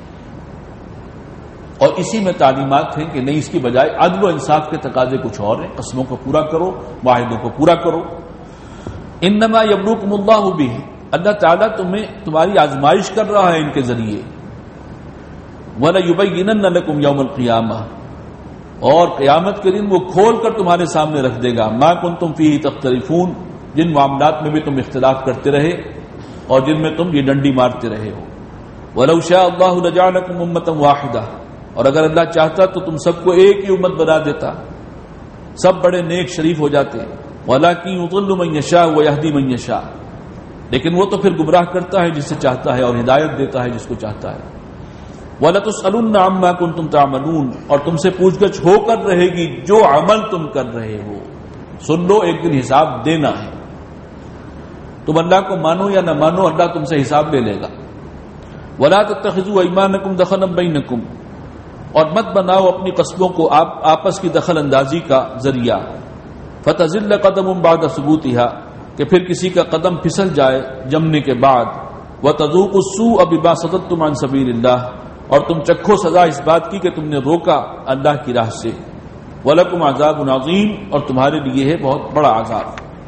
اور اسی میں تعلیمات ہیں کہ نہیں، اس کی بجائے عدل و انصاف کے تقاضے کچھ اور ہیں، قسموں کو پورا کرو، معاہدوں کو پورا کرو۔ انما یبلوکم اللہ بہ، اللہ تعالیٰ تمہیں تمہاری آزمائش کر رہا ہے ان کے ذریعے۔ وَلَيُبَيِّنَنَّ لَكُمْ يَوْمَ الْقِيَامَةِ، اور قیامت کے دن وہ کھول کر تمہارے سامنے رکھ دے گا، مَا كُنْتُمْ فِيهِ تَخْتَلِفُونَ، جن معاملات میں بھی تم اختلاف کرتے رہے اور جن میں تم یہ ڈنڈی مارتے رہے ہو۔ وَلَوْ شَاءَ اللَّهُ لَجَعَلَكُمْ أُمَّةً وَاحِدَةً، اور اگر اللہ چاہتا تو تم سب کو ایک ہی امت بنا دیتا، سب بڑے نیک شریف ہو جاتے۔ وَلَكِنْ يُضِلُّ مَن يَشَاءُ وَيَهْدِي مَن يَشَاءُ، لیکن وہ تو پھر گمراہ کرتا ہے جسے چاہتا ہے اور ہدایت دیتا ہے جس کو چاہتا ہے. وَلَتُسْأَلُنَّ عَمَّا كُنتُمْ تَعْمَلُونَ، اور تم سے پوچھ گچھ ہو کر رہے گی جو عمل تم کر رہے ہو. سن لو، ایک دن حساب دینا ہے. تم اللہ کو مانو یا نہ مانو، اللہ تم سے حساب لے لے گا. وَلَا تَتَّخِذُوا أَيْمَانَكُمْ دَخَلًا بَيْنَكُمْ، اور مت بناؤ اپنی قسموں کو آپ آپس کی دخل اندازی کا ذریعہ. فَتَزِلَّ قَدَمٌ بَعْدَ ثُبُوتِهَا، کہ پھر کسی کا قدم پھسل جائے جمنے کے بعد. وَتَذُوقُوا السُّوءَ بِمَا صَدَدتُّمْ عَنْ سَبِيلِ اللَّهِ، اور تم چکھو سزا اس بات کی کہ تم نے روکا اللہ کی راہ سے. وَلَكُمْ عَذَابٌ عَظِيمٌ، اور تمہارے لیے ہے بہت بڑا عذاب.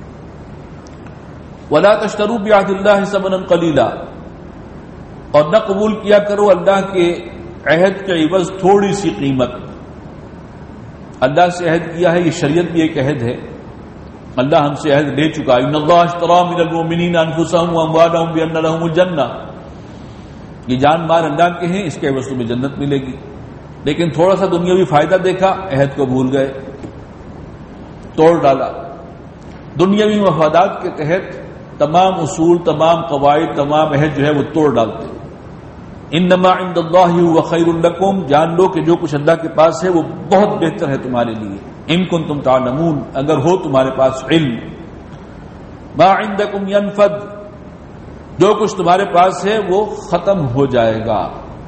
وَلَا تَشْتَرُوا بِعَهْدِ اللَّهِ ثَمَنًا قَلِيلًا، اور نہ قبول کیا کرو اللہ کے عہد کے عوض تھوڑی سی قیمت. اللہ سے عہد کیا ہے، یہ شریعت بھی ایک عہد ہے. اللہ ہم سے عہد لے چکا. ان اللہ اشترى من المؤمنین انفسهم واموالهم بان لهم الجنہ، یہ جان مال اللہ کے ہیں، اس کے عوض تمہیں جنت ملے گی. لیکن تھوڑا سا دنیاوی فائدہ دیکھا، عہد کو بھول گئے، توڑ ڈالا. دنیاوی مفادات کے تحت تمام اصول، تمام قواعد، تمام عہد جو ہے وہ توڑ ڈالتے. انما عند اللہ هو خیر لکم، جان لو کہ جو کچھ اللہ کے پاس ہے وہ بہت بہتر ہے تمہارے لیے. ان کنتم تعلمون، اگر ہو تمہارے پاس علم. ما عندکم ینفد، جو کچھ تمہارے پاس ہے وہ ختم ہو جائے گا،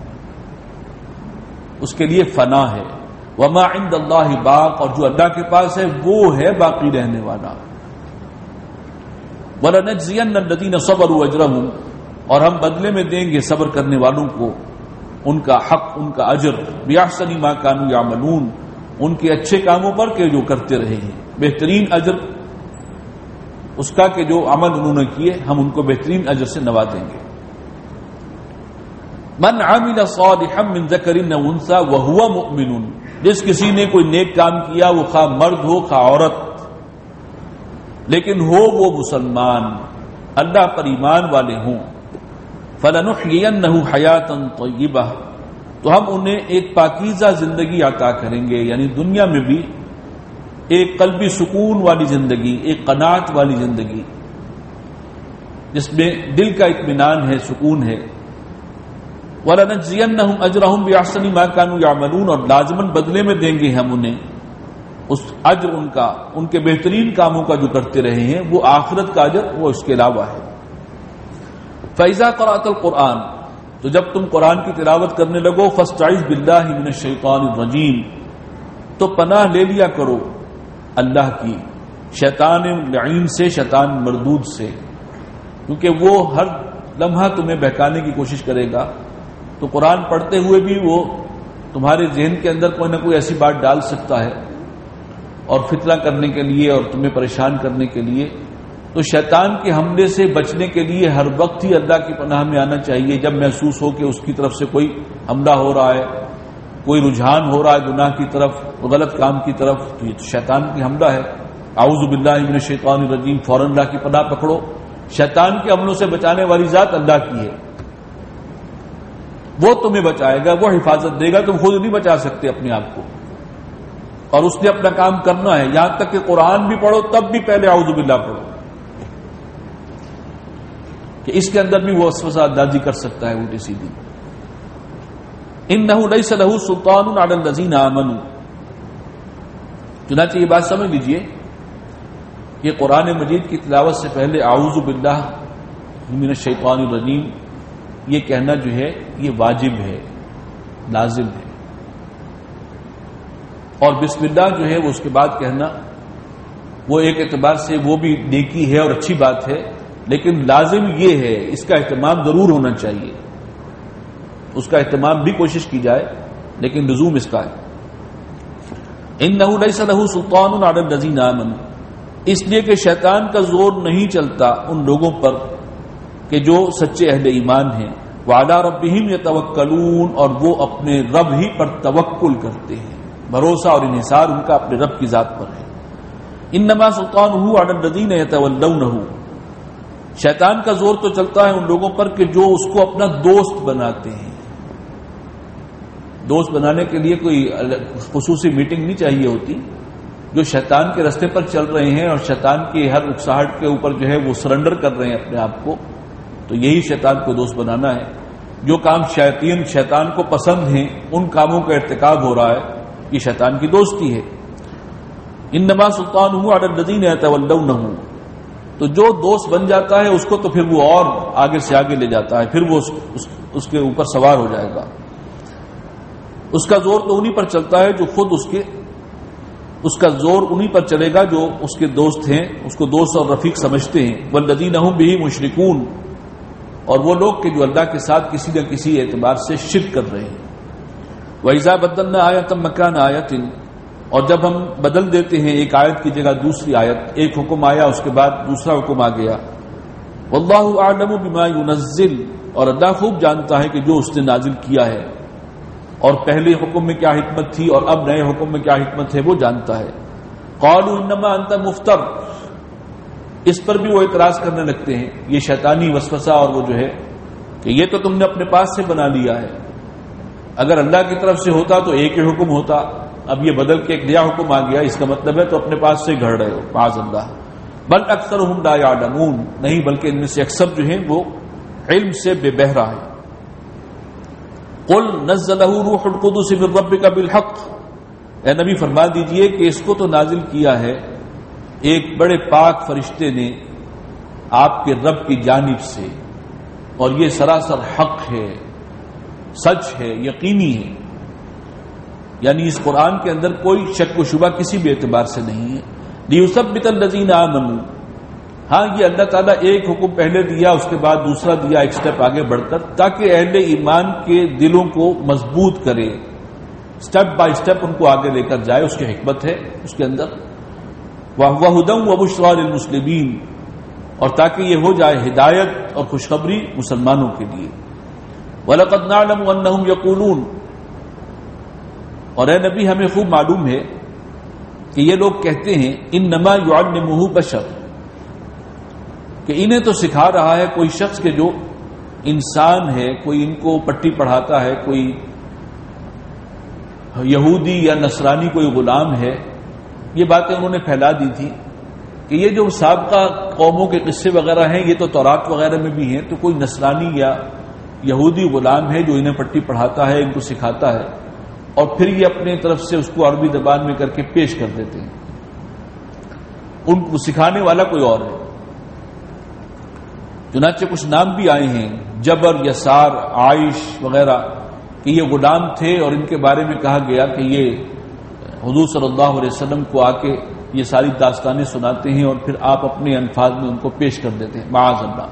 اس کے لیے فنا ہے. وما عند اللہ باق، اور جو اللہ کے پاس ہے وہ ہے باقی رہنے والا. وَلَنَجْزِيَنَّ الَّذِينَ صَبَرُوا أَجْرَهُمْ، اور ہم بدلے میں دیں گے صبر کرنے والوں کو ان کا حق، ان کا اجر. بِأَحْسَنِ مَا كَانُوا يَعْمَلُونَ، ان کے اچھے کاموں پر کہ جو کرتے رہے ہیں. بہترین اجر اس کا کہ جو عمل انہوں نے کیے، ہم ان کو بہترین اجر سے نوازیں گے. من عمل صالحا من ذکر او انثى وهو مؤمن، جس کسی نے کوئی نیک کام کیا، وہ خواہ مرد ہو خواہ عورت، لیکن ہو وہ مسلمان، اللہ پر ایمان والے ہوں. فلنحيينه حیاتا طیبہ، تو ہم انہیں ایک پاکیزہ زندگی عطا کریں گے، یعنی دنیا میں بھی ایک قلبی سکون والی زندگی، ایک قناعت والی زندگی جس میں دل کا اطمینان ہے، سکون ہے. وَلَنَجْزِيَنَّهُمْ أَجْرَهُمْ بِأَحْسَنِ مَا كَانُوا يَعْمَلُونَ، اور لازماً بدلے میں دیں گے ہم انہیں اس اجر ان کا، ان کے بہترین کاموں کا جو کرتے رہے ہیں، وہ آخرت کا اجر وہ اس کے علاوہ ہے. فَإِذَا قَرَأْتَ الْقُرْآنَ، تو جب تم قرآن کی تلاوت کرنے لگو، فَاسْتَعِذْ بِاللَّهِ مِنَ الشَّيْطَانِ الرَّجِيمِ، تو پناہ لے لیا کرو اللہ کی شیطان لعین سے، شیطان مردود سے، کیونکہ وہ ہر لمحہ تمہیں بہکانے کی کوشش کرے گا. تو قرآن پڑھتے ہوئے بھی وہ تمہارے ذہن کے اندر کوئی نہ کوئی ایسی بات ڈال سکتا ہے، اور فتنہ کرنے کے لیے اور تمہیں پریشان کرنے کے لیے. تو شیطان کے حملے سے بچنے کے لیے ہر وقت ہی اللہ کی پناہ میں آنا چاہیے. جب محسوس ہو کہ اس کی طرف سے کوئی حملہ ہو رہا ہے، کوئی رجحان ہو رہا ہے گناہ کی طرف، غلط کام کی طرف، تو یہ شیطان کی حملہ ہے. اعوذ باللہ من الشیطان الرجیم، فوراً اللہ کی پناہ پکڑو. شیطان کے حملوں سے بچانے والی ذات اللہ کی ہے، وہ تمہیں بچائے گا، وہ حفاظت دے گا. تم خود نہیں بچا سکتے اپنے آپ کو، اور اس نے اپنا کام کرنا ہے. یہاں تک کہ قرآن بھی پڑھو تب بھی پہلے اعوذ باللہ پڑھو، کہ اس کے اندر بھی وہ وسوسہ اندازی کر سکتا ہے الٹی سیدھی. انہ لیس لہ سلطان علی الذین آمنوا، چنانچہ یہ بات سمجھ لیجئے کہ قرآن مجید کی تلاوت سے پہلے اعوذ باللہ من الشیطان الرجیم یہ کہنا جو ہے یہ واجب ہے، لازم ہے. اور بسم اللہ جو ہے وہ اس کے بعد کہنا وہ ایک اعتبار سے وہ بھی نیکی ہے اور اچھی بات ہے، لیکن لازم یہ ہے، اس کا اہتمام ضرور ہونا چاہیے. اس کا اہتمام بھی کوشش کی جائے، لیکن لزوم اس کا ہے. انہ لیس لہ سلطان علی الذین آمنوا، اس لیے کہ شیطان کا زور نہیں چلتا ان لوگوں پر کہ جو سچے اہل ایمان ہیں. وعلی ربہم یتوکلون، اور وہ اپنے رب ہی پر توکل کرتے ہیں، بھروسہ اور انحصار ان کا اپنے رب کی ذات پر ہے. انما سلطانہ علی الذین یتولونہ، شیطان کا زور تو چلتا ہے ان لوگوں پر کہ جو اس کو اپنا دوست بناتے ہیں. دوست بنانے کے لیے کوئی خصوصی میٹنگ نہیں چاہیے ہوتی، جو شیطان کے راستے پر چل رہے ہیں اور شیطان کی ہر اکساہٹ کے اوپر جو ہے وہ سرنڈر کر رہے ہیں اپنے آپ کو، تو یہی شیطان کو دوست بنانا ہے۔ جو کام شیاطین شیطان کو پسند ہیں ان کاموں کا ارتکاب ہو رہا ہے، یہ شیطان کی دوستی ہے۔ انما سلطانہ علی الذین یتولونہ، تو جو دوست بن جاتا ہے اس کو تو پھر وہ اور آگے سے آگے لے جاتا ہے، پھر وہ اس, اس, اس کے اوپر سوار ہو جائے گا۔ اس کا زور تو انہی پر چلتا ہے جو خود اس کے اس کا زور انہی پر چلے گا جو اس کے دوست ہیں، اس کو دوست اور رفیق سمجھتے ہیں۔ والذین ھم بہ مشرکون، اور وہ لوگ کہ جو اللہ کے ساتھ کسی نہ کسی اعتبار سے شرک کر رہے ہیں۔ وَإِذَا بَدَّلْنَا آیَةً مَّكَانَ آیَةٍ، اور جب ہم بدل دیتے ہیں ایک آیت کی جگہ دوسری آیت، ایک حکم آیا اس کے بعد دوسرا حکم آ گیا۔ واللہ اعلم بما ينزل، اور اللہ خوب جانتا ہے کہ جو اس نے نازل کیا ہے، اور پہلے حکم میں کیا حکمت تھی اور اب نئے حکم میں کیا حکمت ہے وہ جانتا ہے۔ قالوا انما انت مفتر، اس پر بھی وہ اعتراض کرنے لگتے ہیں، یہ شیطانی وسوسہ اور وہ جو ہے کہ یہ تو تم نے اپنے پاس سے بنا لیا ہے، اگر اللہ کی طرف سے ہوتا تو ایک ہی حکم ہوتا، اب یہ بدل کے ایک نیا حکم آ گیا، اس کا مطلب ہے تو اپنے پاس سے گھڑ رہے ہو، معاذ اللہ۔ بل اکثرهم لا يعلمون، نہیں بلکہ ان میں سے اکثر جو ہیں وہ علم سے بے بہرہ ہیں۔ قل نزلہ روح القدس من ربک بالحق، اے نبی فرما دیجئے کہ اس کو تو نازل کیا ہے ایک بڑے پاک فرشتے نے آپ کے رب کی جانب سے، اور یہ سراسر حق ہے، سچ ہے، یقینی ہے، یعنی اس قرآن کے اندر کوئی شک و شبہ کسی بھی اعتبار سے نہیں ہے۔ لیثبت الذین آمنوا، ہاں یہ اللہ تعالیٰ ایک حکم پہلے دیا اس کے بعد دوسرا دیا ایک سٹیپ آگے بڑھ کر، تاکہ اہل ایمان کے دلوں کو مضبوط کرے، سٹیپ بائی سٹیپ ان کو آگے لے کر جائے، اس کی حکمت ہے اس کے اندر۔ وَهُدًى وَبُشْرَىٰ لِلْمُسْلِمِينَ، اور تاکہ یہ ہو جائے ہدایت اور خوشخبری مسلمانوں کے لیے۔ وَلَقَدْ نَعْلَمُ أَنَّهُمْ يَقُولُونَ، اور اے نبی ہمیں خوب معلوم ہے کہ یہ لوگ کہتے ہیں انما يعلمه بشر، کہ انہیں تو سکھا رہا ہے کوئی شخص کے جو انسان ہے، کوئی ان کو پٹی پڑھاتا ہے، کوئی یہودی یا نصرانی کوئی غلام ہے۔ یہ باتیں انہوں نے پھیلا دی تھی کہ یہ جو سابقہ قوموں کے قصے وغیرہ ہیں یہ تو تورات وغیرہ میں بھی ہیں، تو کوئی نصرانی یا یہودی غلام ہے جو انہیں پٹی پڑھاتا ہے، ان کو سکھاتا ہے، اور پھر یہ اپنے طرف سے اس کو عربی زبان میں کر کے پیش کر دیتے ہیں، ان کو سکھانے والا کوئی اور ہے۔ چنانچہ کچھ نام بھی آئے ہیں، جبر، یسار، عائش وغیرہ، کہ یہ غلام تھے اور ان کے بارے میں کہا گیا کہ یہ حضور صلی اللہ علیہ وسلم کو آ کے یہ ساری داستانیں سناتے ہیں اور پھر آپ اپنے الفاظ میں ان کو پیش کر دیتے ہیں، معاذ اللہ۔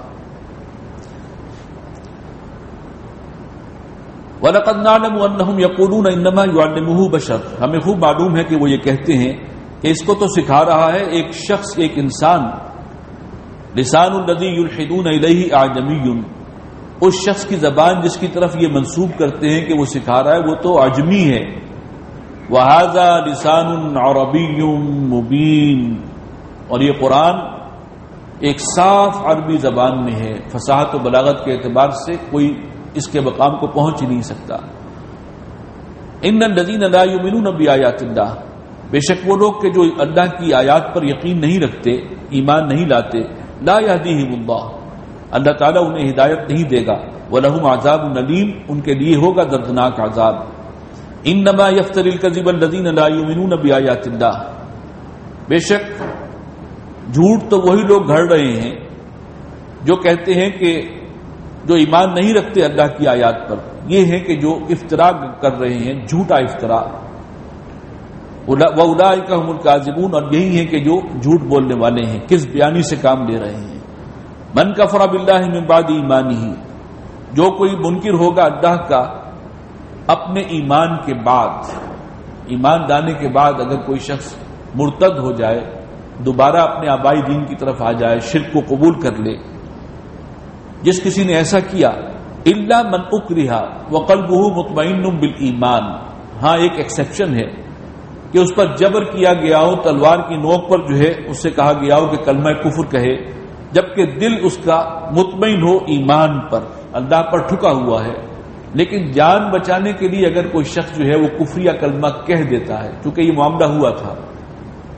وَلَقَدْ نَعْلَمُ أَنَّهُمْ يَقُولُونَ إِنَّمَا يُعَلِّمُهُ بَشَرٌ، ہمیں خوب معلوم ہے کہ وہ یہ کہتے ہیں کہ اس کو تو سکھا رہا ہے ایک شخص، ایک انسان۔ لسان الذی یلحدون الیہ اعجمی، اس شخص کی زبان جس کی طرف یہ منسوب کرتے ہیں کہ وہ سکھا رہا ہے وہ تو اعجمی ہے۔ وَهَذَا لِسَانٌ عَرَبِيٌّ مُبِينٌ، اور یہ قرآن ایک صاف عربی زبان میں ہے، فصاحت و بلاغت کے اعتبار سے کوئی اس کے مقام کو پہنچ ہی نہیں سکتا۔ ان الذین لا یؤمنون بآیات اللہ، بے شک وہ لوگ کہ جو اللہ کی آیات پر یقین نہیں رکھتے، ایمان نہیں لاتے، لا یہدیہم اللہ، اللہ تعالیٰ انہیں ہدایت نہیں دے گا۔ وَلَهُمْ عَذَابٌ أَلِيمٌ، ان کے لیے ہوگا دردناک عذاب۔ انما یفتری الکذب الذین لا یؤمنون بآیات اللہ، بے شک جھوٹ تو وہی لوگ گھڑ رہے ہیں جو کہتے ہیں کہ جو ایمان نہیں رکھتے اللہ کی آیات پر، یہ ہے کہ جو افتراء کر رہے ہیں، جھوٹا افتراء۔ وَأُولَٰئِکَ هُمُ الْكَاذِبُونَ، اور یہی ہے کہ جو جھوٹ بولنے والے ہیں، کس بیانی سے کام لے رہے ہیں۔ من کفر باللہ من بعد ایمانہ، جو کوئی منکر ہوگا اللہ کا اپنے ایمان کے بعد، ایمان لانے کے بعد اگر کوئی شخص مرتد ہو جائے، دوبارہ اپنے آبائی دین کی طرف آ جائے، شرک کو قبول کر لے، جس کسی نے ایسا کیا، الا من اکرہ وقلبہ مطمئن بالایمان، ہاں ایک ایکسیپشن ہے کہ اس پر جبر کیا گیا ہو، تلوار کی نوک پر جو ہے اس سے کہا گیا ہو کہ کلمہ کفر کہے، جبکہ دل اس کا مطمئن ہو ایمان پر، اللہ پر ٹھکا ہوا ہے، لیکن جان بچانے کے لیے اگر کوئی شخص جو ہے وہ کفر یا کلمہ کہہ دیتا ہے، چونکہ یہ معاملہ ہوا تھا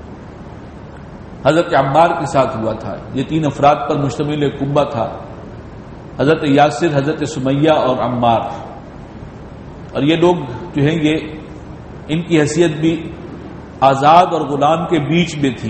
حضرت عمار کے ساتھ ہوا تھا. یہ تین افراد پر مشتمل ایک کنبہ تھا، حضرت یاسر، حضرت سمیہ اور عمار. اور یہ لوگ جو ہیں یہ ان کی حیثیت بھی آزاد اور غلام کے بیچ میں تھی.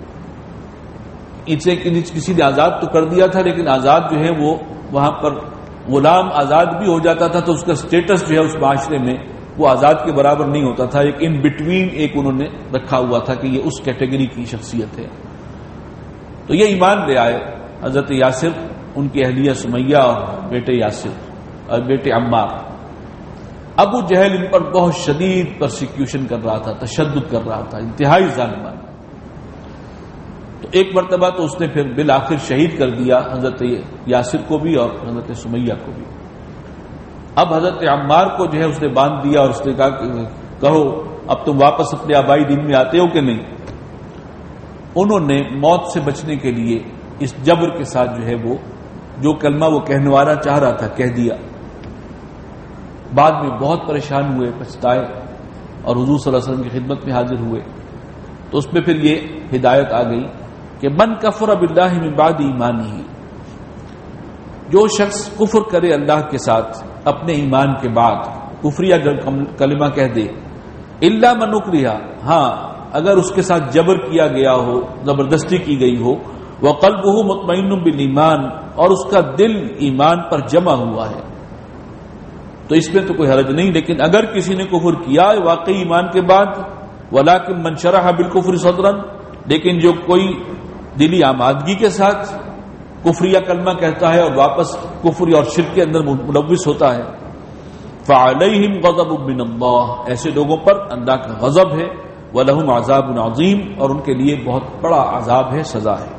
ان سے کسی نے آزاد تو کر دیا تھا، لیکن آزاد جو ہے وہ وہاں پر غلام آزاد بھی ہو جاتا تھا تو اس کا سٹیٹس جو ہے اس معاشرے میں وہ آزاد کے برابر نہیں ہوتا تھا. ایک ان بٹوین ایک انہوں نے رکھا ہوا تھا کہ یہ اس کیٹیگری کی شخصیت ہے. تو یہ ایمان لے آئے حضرت یاسر، ان کی اہلیہ سمیہ اور بیٹے یاسر اور بیٹے عمار. ابو جہل ان پر بہت شدید پرسیکیوشن کر رہا تھا، تشدد کر رہا تھا، انتہائی ظالمانہ. تو ایک مرتبہ تو اس نے پھر بالآخر شہید کر دیا حضرت یاسر کو بھی اور حضرت سمیہ کو بھی. اب حضرت عمار کو جو ہے اس نے باندھ دیا اور اس نے کہا کہ کہو اب تم واپس اپنے آبائی دین میں آتے ہو کہ نہیں. انہوں نے موت سے بچنے کے لیے اس جبر کے ساتھ جو ہے وہ جو کلمہ وہ کہنے والا چاہ رہا تھا کہہ دیا. بعد میں بہت پریشان ہوئے، پچھتائے اور حضور صلی اللہ علیہ وسلم کی خدمت میں حاضر ہوئے. تو اس میں پھر یہ ہدایت آ گئی کہ من کفر باللہ من بعد ایمانہ، جو شخص کفر کرے اللہ کے ساتھ اپنے ایمان کے بعد، کفریہ کلمہ کہہ دے، الا من اکرہ، ہاں اگر اس کے ساتھ جبر کیا گیا ہو، زبردستی کی گئی ہو، وقلبہ مطمئن بالایمان، اور اس کا دل ایمان پر جمع ہوا ہے، تو اس میں تو کوئی حرج نہیں. لیکن اگر کسی نے کفر کیا واقعی ایمان کے بعد، ولکن من شرح بالکفر صدرا، لیکن جو کوئی دلی آمادگی کے ساتھ کفریہ کلمہ کہتا ہے اور واپس کفر اور شرک کے اندر ملوث ہوتا ہے، فعلیہم غضب من اللہ، ایسے لوگوں پر اللہ کا غضب ہے، وَلَهُمْ عَذَابٌ عَظِيمٌ، اور ان کے لیے بہت بڑا عذاب ہے، سزا ہے.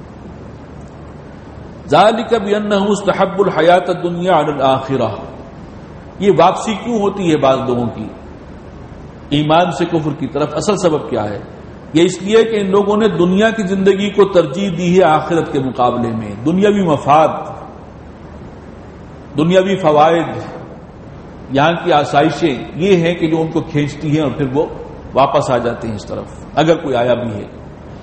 ذَلِكَ بِأَنَّهُ اسْتَحَبُّ الْحَيَاةَ الدُّنْيَا عَلَى الْآخِرَةِ، یہ واپسی کیوں ہوتی ہے بعض لوگوں کی ایمان سے کفر کی طرف؟ اصل سبب کیا ہے؟ یہ اس لیے کہ ان لوگوں نے دنیا کی زندگی کو ترجیح دی ہے آخرت کے مقابلے میں. دنیاوی مفاد، دنیاوی فوائد، یہاں کی آسائشیں یہ ہیں کہ جو ان کو کھینچتی ہیں اور پھر وہ واپس آ جاتے ہیں اس طرف اگر کوئی آیا بھی ہے.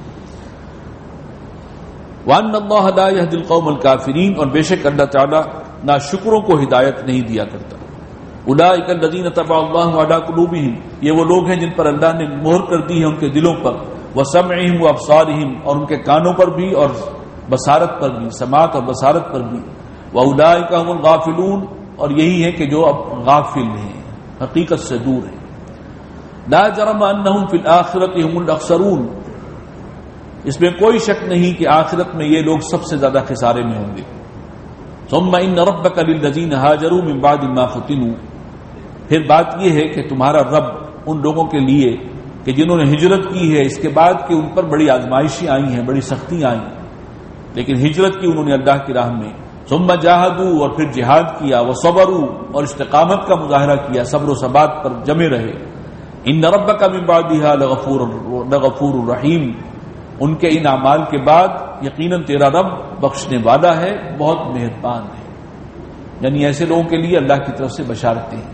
وَأَنَّ اللَّهَ لَا يَهْدِي الْقَوْمَ الْكَافِرِينَ، اور بے شک اللہ تعالیٰ ناشکروں کو ہدایت نہیں دیا کرتا. اولئک الذین طبع اللہ علی قلوبہم، یہ وہ لوگ ہیں جن پر اللہ نے مہر کر دی ہے ان کے دلوں پر، وسمعہم وابصارہم، اور ان کے کانوں پر بھی اور بصارت پر بھی، سماعت اور بصارت پر بھی. واولئک هم الغافلون، اور یہی ہے کہ جو اب غافل ہیں، حقیقت سے دور ہیں. لا جرم انہم فی الآخرۃ هم الاخسرون، اس میں کوئی شک نہیں کہ آخرت میں یہ لوگ سب سے زیادہ خسارے میں ہوں گے. ثم ان ربک للذین ہاجروا من بعد ما فتنوا، پھر بات یہ ہے کہ تمہارا رب ان لوگوں کے لیے کہ جنہوں نے ہجرت کی ہے اس کے بعد کہ ان پر بڑی آزمائشیں آئی ہیں، بڑی سختیاں آئی، لیکن ہجرت کی انہوں نے اللہ کی راہ میں. ثم جاہدوا، اور پھر جہاد کیا، وصبروا، اور استقامت کا مظاہرہ کیا، صبر و ثبات پر جمے رہے. ان ربک من بعدها لغفور لغفور رحیم، ان کے ان اعمال کے بعد یقیناً تیرا رب بخشنے والا ہے، بہت مہربان ہے. یعنی ایسے لوگوں کے لیے اللہ کی طرف سے بشارتیں ہیں.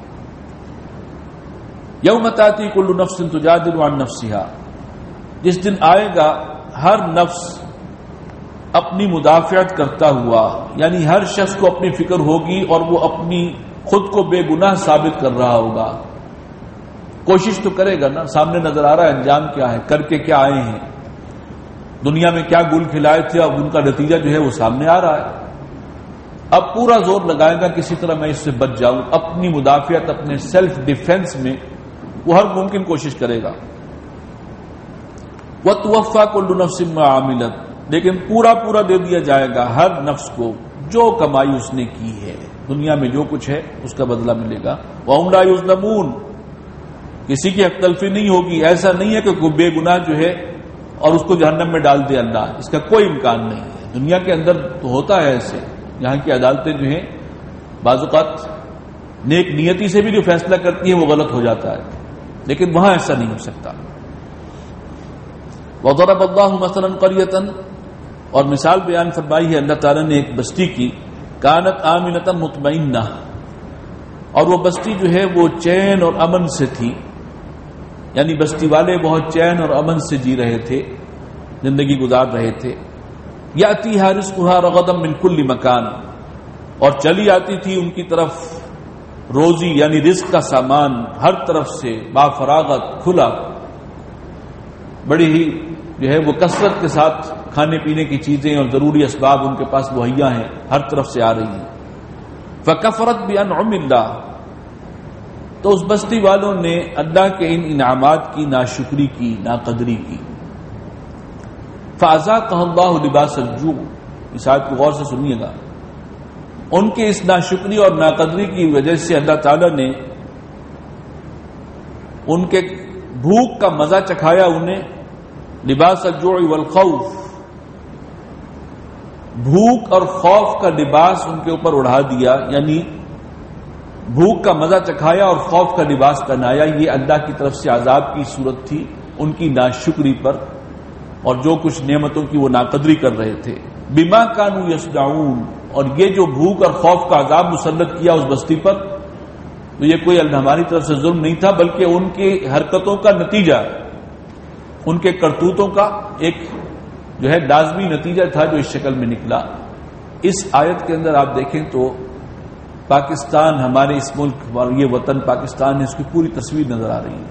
یوم تاتی کل نفس تجادل عن نفسها، جس دن آئے گا ہر نفس اپنی مدافعت کرتا ہوا، یعنی ہر شخص کو اپنی فکر ہوگی اور وہ اپنی خود کو بے گناہ ثابت کر رہا ہوگا. کوشش تو کرے گا نا، سامنے نظر آ رہا ہے انجام کیا ہے، کر کے کیا آئے ہیں، دنیا میں کیا گل کھلائے تھے، اب ان کا نتیجہ جو ہے وہ سامنے آ رہا ہے. اب پورا زور لگائے گا کسی طرح میں اس سے بچ جاؤں، اپنی مدافعت، اپنے سیلف ڈیفنس میں وہ ہر ممکن کوشش کرے گا. وَتُوَفَّى كُلُّ نَفْسٍ مَّا عَمِلَتْ، لیکن پورا پورا دے دیا جائے گا ہر نفس کو جو کمائی اس نے کی ہے، دنیا میں جو کچھ ہے اس کا بدلہ ملے گا. وَهُمْ لَا يُظْلَمُونَ، کسی کی حق تلفی نہیں ہوگی. ایسا نہیں ہے کہ کوئی بے گناہ جو ہے اور اس کو جہنم میں ڈال دے اللہ، اس کا کوئی امکان نہیں ہے. دنیا کے اندر تو ہوتا ہے ایسے، یہاں کی عدالتیں جو ہیں بعض اوقات نیک نیتی سے بھی جو فیصلہ کرتی ہیں وہ غلط ہو جاتا ہے، لیکن وہاں ایسا نہیں ہو سکتا. وضرب اللہ مثلا قریۃ، اور مثال بیان فرمائی ہے اللہ تعالیٰ نے ایک بستی کی، کانت آمنۃ مطمئنہ، اور وہ بستی جو ہے وہ چین اور امن سے تھی، یعنی بستی والے بہت چین اور امن سے جی رہے تھے. زندگی گزار رہے تھے. یاتیھا رزقھا رغدا من کل مکان، اور چلی آتی تھی ان کی طرف روزی یعنی رزق کا سامان ہر طرف سے با فراغت کھلا، بڑی ہی جو ہے وہ کثرت کے ساتھ کھانے پینے کی چیزیں اور ضروری اسباب ان کے پاس مہیا ہیں، ہر طرف سے آ رہی ہیں. فکفرت بانعم اللہ، تو اس بستی والوں نے اللہ کے ان انعامات کی ناشکری کی، ناقدری کی. فاذاقها اللہ لباس الجوع، اس آیت کو غور سے سنیے گا. ان کی اس ناشکری اور ناقدری کی وجہ سے اللہ تعالی نے ان کے بھوک کا مزہ چکھایا انہیں. لباس الجوع والخوف، بھوک اور خوف کا لباس ان کے اوپر اڑا دیا، یعنی بھوک کا مزہ چکھایا اور خوف کا لباس پہنایا. یہ اللہ کی طرف سے عذاب کی صورت تھی ان کی ناشکری پر اور جو کچھ نعمتوں کی وہ ناقدری کر رہے تھے. بما کانوا یصنعون، اور یہ جو بھوک اور خوف کا عذاب مسلط کیا اس بستی پر، تو یہ کوئی ہماری طرف سے ظلم نہیں تھا، بلکہ ان کی حرکتوں کا نتیجہ، ان کے کرتوتوں کا ایک جو ہے لازمی نتیجہ تھا جو اس شکل میں نکلا. اس آیت کے اندر آپ دیکھیں تو پاکستان، ہمارے اس ملک اور یہ وطن پاکستان ہے، اس کی پوری تصویر نظر آ رہی ہے.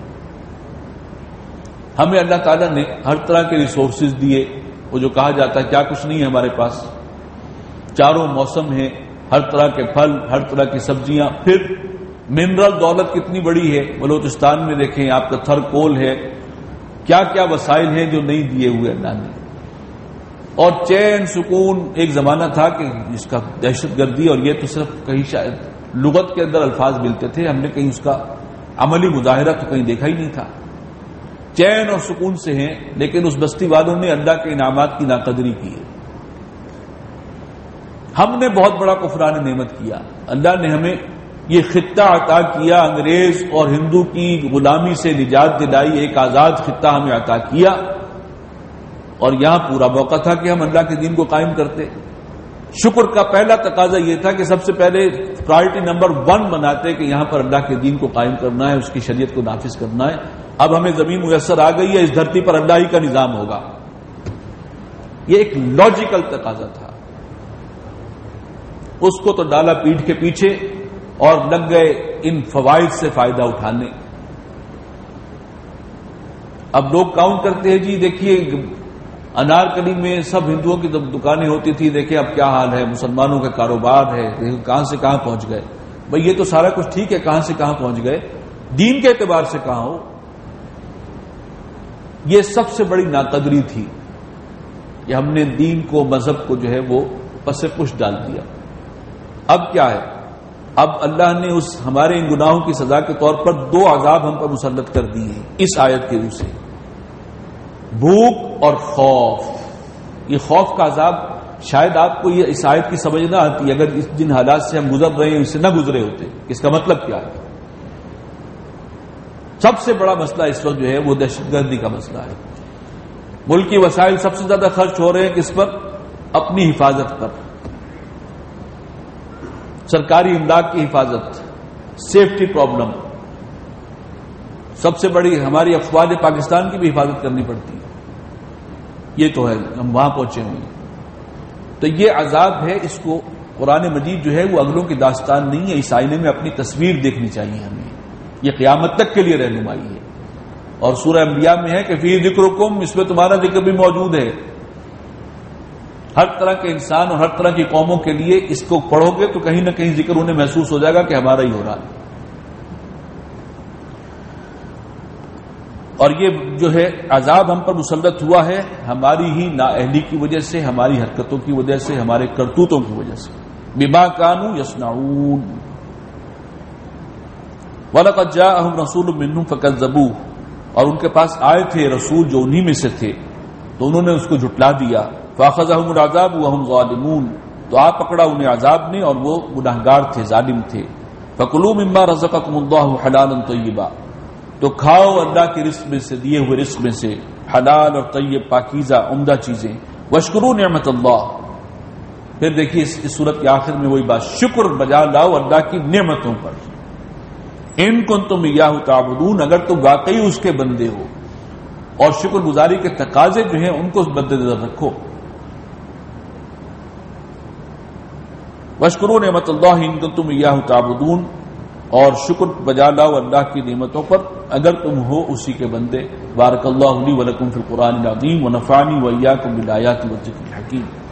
ہمیں اللہ تعالیٰ نے ہر طرح کے ریسورسز دیے. وہ جو کہا جاتا ہے کیا کچھ نہیں ہے ہمارے پاس، چاروں موسم ہیں، ہر طرح کے پھل، ہر طرح کی سبزیاں. پھر منرل دولت کتنی بڑی ہے، بلوچستان میں دیکھیں آپ کا تھر کول ہے، کیا کیا وسائل ہیں جو نہیں دیے ہوئے اللہ نے. اور چین سکون، ایک زمانہ تھا کہ جس کا دہشت گردی اور یہ تو صرف کہیں شاید لغت کے اندر الفاظ ملتے تھے، ہم نے کہیں اس کا عملی مظاہرہ تو کہیں دیکھا ہی نہیں تھا. چین اور سکون سے ہیں، لیکن اس بستی والوں نے اللہ کے انعامات کی ناقدری کی ہے. ہم نے بہت بڑا کفران نعمت کیا. اللہ نے ہمیں یہ خطہ عطا کیا، انگریز اور ہندو کی غلامی سے نجات دلائی، ایک آزاد خطہ ہمیں عطا کیا، اور یہاں پورا موقع تھا کہ ہم اللہ کے دین کو قائم کرتے. شکر کا پہلا تقاضا یہ تھا کہ سب سے پہلے پرائرٹی نمبر ون بناتے کہ یہاں پر اللہ کے دین کو قائم کرنا ہے، اس کی شریعت کو نافذ کرنا ہے. اب ہمیں زمین میسر آ گئی ہے، اس دھرتی پر اللہ ہی کا نظام ہوگا. یہ ایک لاجیکل تقاضا تھا. اس کو تو ڈالا پیٹھ کے پیچھے اور لگ گئے ان فوائد سے فائدہ اٹھانے. اب لوگ کاؤنٹ کرتے ہیں، جی دیکھیے انارکلی میں سب ہندوؤں کی دکانیں ہوتی تھی، دیکھیں اب کیا حال ہے، مسلمانوں کا کاروبار ہے، کہاں سے کہاں پہنچ گئے. بھئی یہ تو سارا کچھ ٹھیک ہے، کہاں سے کہاں پہنچ گئے، دین کے اعتبار سے کہاں ہو. یہ سب سے بڑی ناقدری تھی کہ ہم نے دین کو، مذہب کو جو ہے وہ پس پش ڈال دیا. اب کیا ہے، اب اللہ نے اس ہمارے ان گناہوں کی سزا کے طور پر دو عذاب ہم پر مسلط کر دی ہیں اس آیت کے روح سے، بھوک اور خوف. یہ خوف کا عذاب شاید آپ کو یہ اس آیت کی سمجھ نہ آتی اگر اس جن حالات سے ہم گزر رہے ہیں اس سے نہ گزرے ہوتے. اس کا مطلب کیا ہے؟ سب سے بڑا مسئلہ اس وقت جو ہے وہ دہشت گردی کا مسئلہ ہے. ملکی وسائل سب سے زیادہ خرچ ہو رہے ہیں کس پر؟ اپنی حفاظت پر، سرکاری امداد کی حفاظت، سیفٹی پرابلم. سب سے بڑی ہماری افواج پاکستان کی بھی حفاظت کرنی پڑتی ہے. یہ تو ہے، ہم وہاں پہنچے ہوئے ہیں. تو یہ عذاب ہے، اس کو قرآن مجید جو ہے وہ اگلوں کی داستان نہیں ہے، اس آئینے میں اپنی تصویر دیکھنی چاہیے ہمیں. یہ قیامت تک کے لیے رہنمائی ہے. اور سورہ انبیاء میں ہے کہ فی ذکرکم، اس میں تمہارا ذکر بھی موجود ہے. ہر طرح کے انسان اور ہر طرح کی قوموں کے لیے اس کو پڑھو گے تو کہیں نہ کہیں ذکر انہیں محسوس ہو جائے گا کہ ہمارا ہی ہو رہا ہے. اور یہ جو ہے عذاب ہم پر مسلط ہوا ہے ہماری ہی نااہلی کی وجہ سے، ہماری حرکتوں کی وجہ سے، ہمارے کرتوتوں کی وجہ سے. بما کانوا یصنعون. وَلَقَدْ جَاءَهُمْ رَسُولٌ مِّنْهُمْ فَكَذَّبُوهُ، اور ان کے پاس آئے تھے رسول جو انہی میں سے تھے تو انہوں نے اس کو جھٹلا دیا. فَأَخَذَهُمُ الْعَذَابُ وَهُمْ ظَالِمُونَ، تو آ پکڑا انہیں عذاب نے اور وہ گناہگار تھے، ظالم تھے. فَكُلُوا مِمَّا رَزَقَكُمُ اللَّهُ حَلَالًا طَيِّبًا، تو کھاؤ اللہ کے رزق میں سے، دیے ہوئے رزق میں سے، حلال اور طیب، پاکیزہ، عمدہ چیزیں. وَاشْكُرُوا نِعْمَتَ اللَّهِ، پھر دیکھیے اس صورت کے آخر میں وہی بات، شکر بجا لاؤ اللہ کی نعمتوں پر. ان کنتم ایاہ تعبدون، اگر تم واقعی اس کے بندے ہو. اور شکر گزاری کے تقاضے جو ہیں ان کو مد نظر رکھو. واشکروا نعمت اللہ ان کنتم ایاہ تعبدون، اور شکر بجا لاؤ اللہ کی نعمتوں پر اگر تم ہو اسی کے بندے. بارک اللہ لی ولکم فی القرآن العظیم ونفعنی وایاکم بالآیات والذکر الحکیم.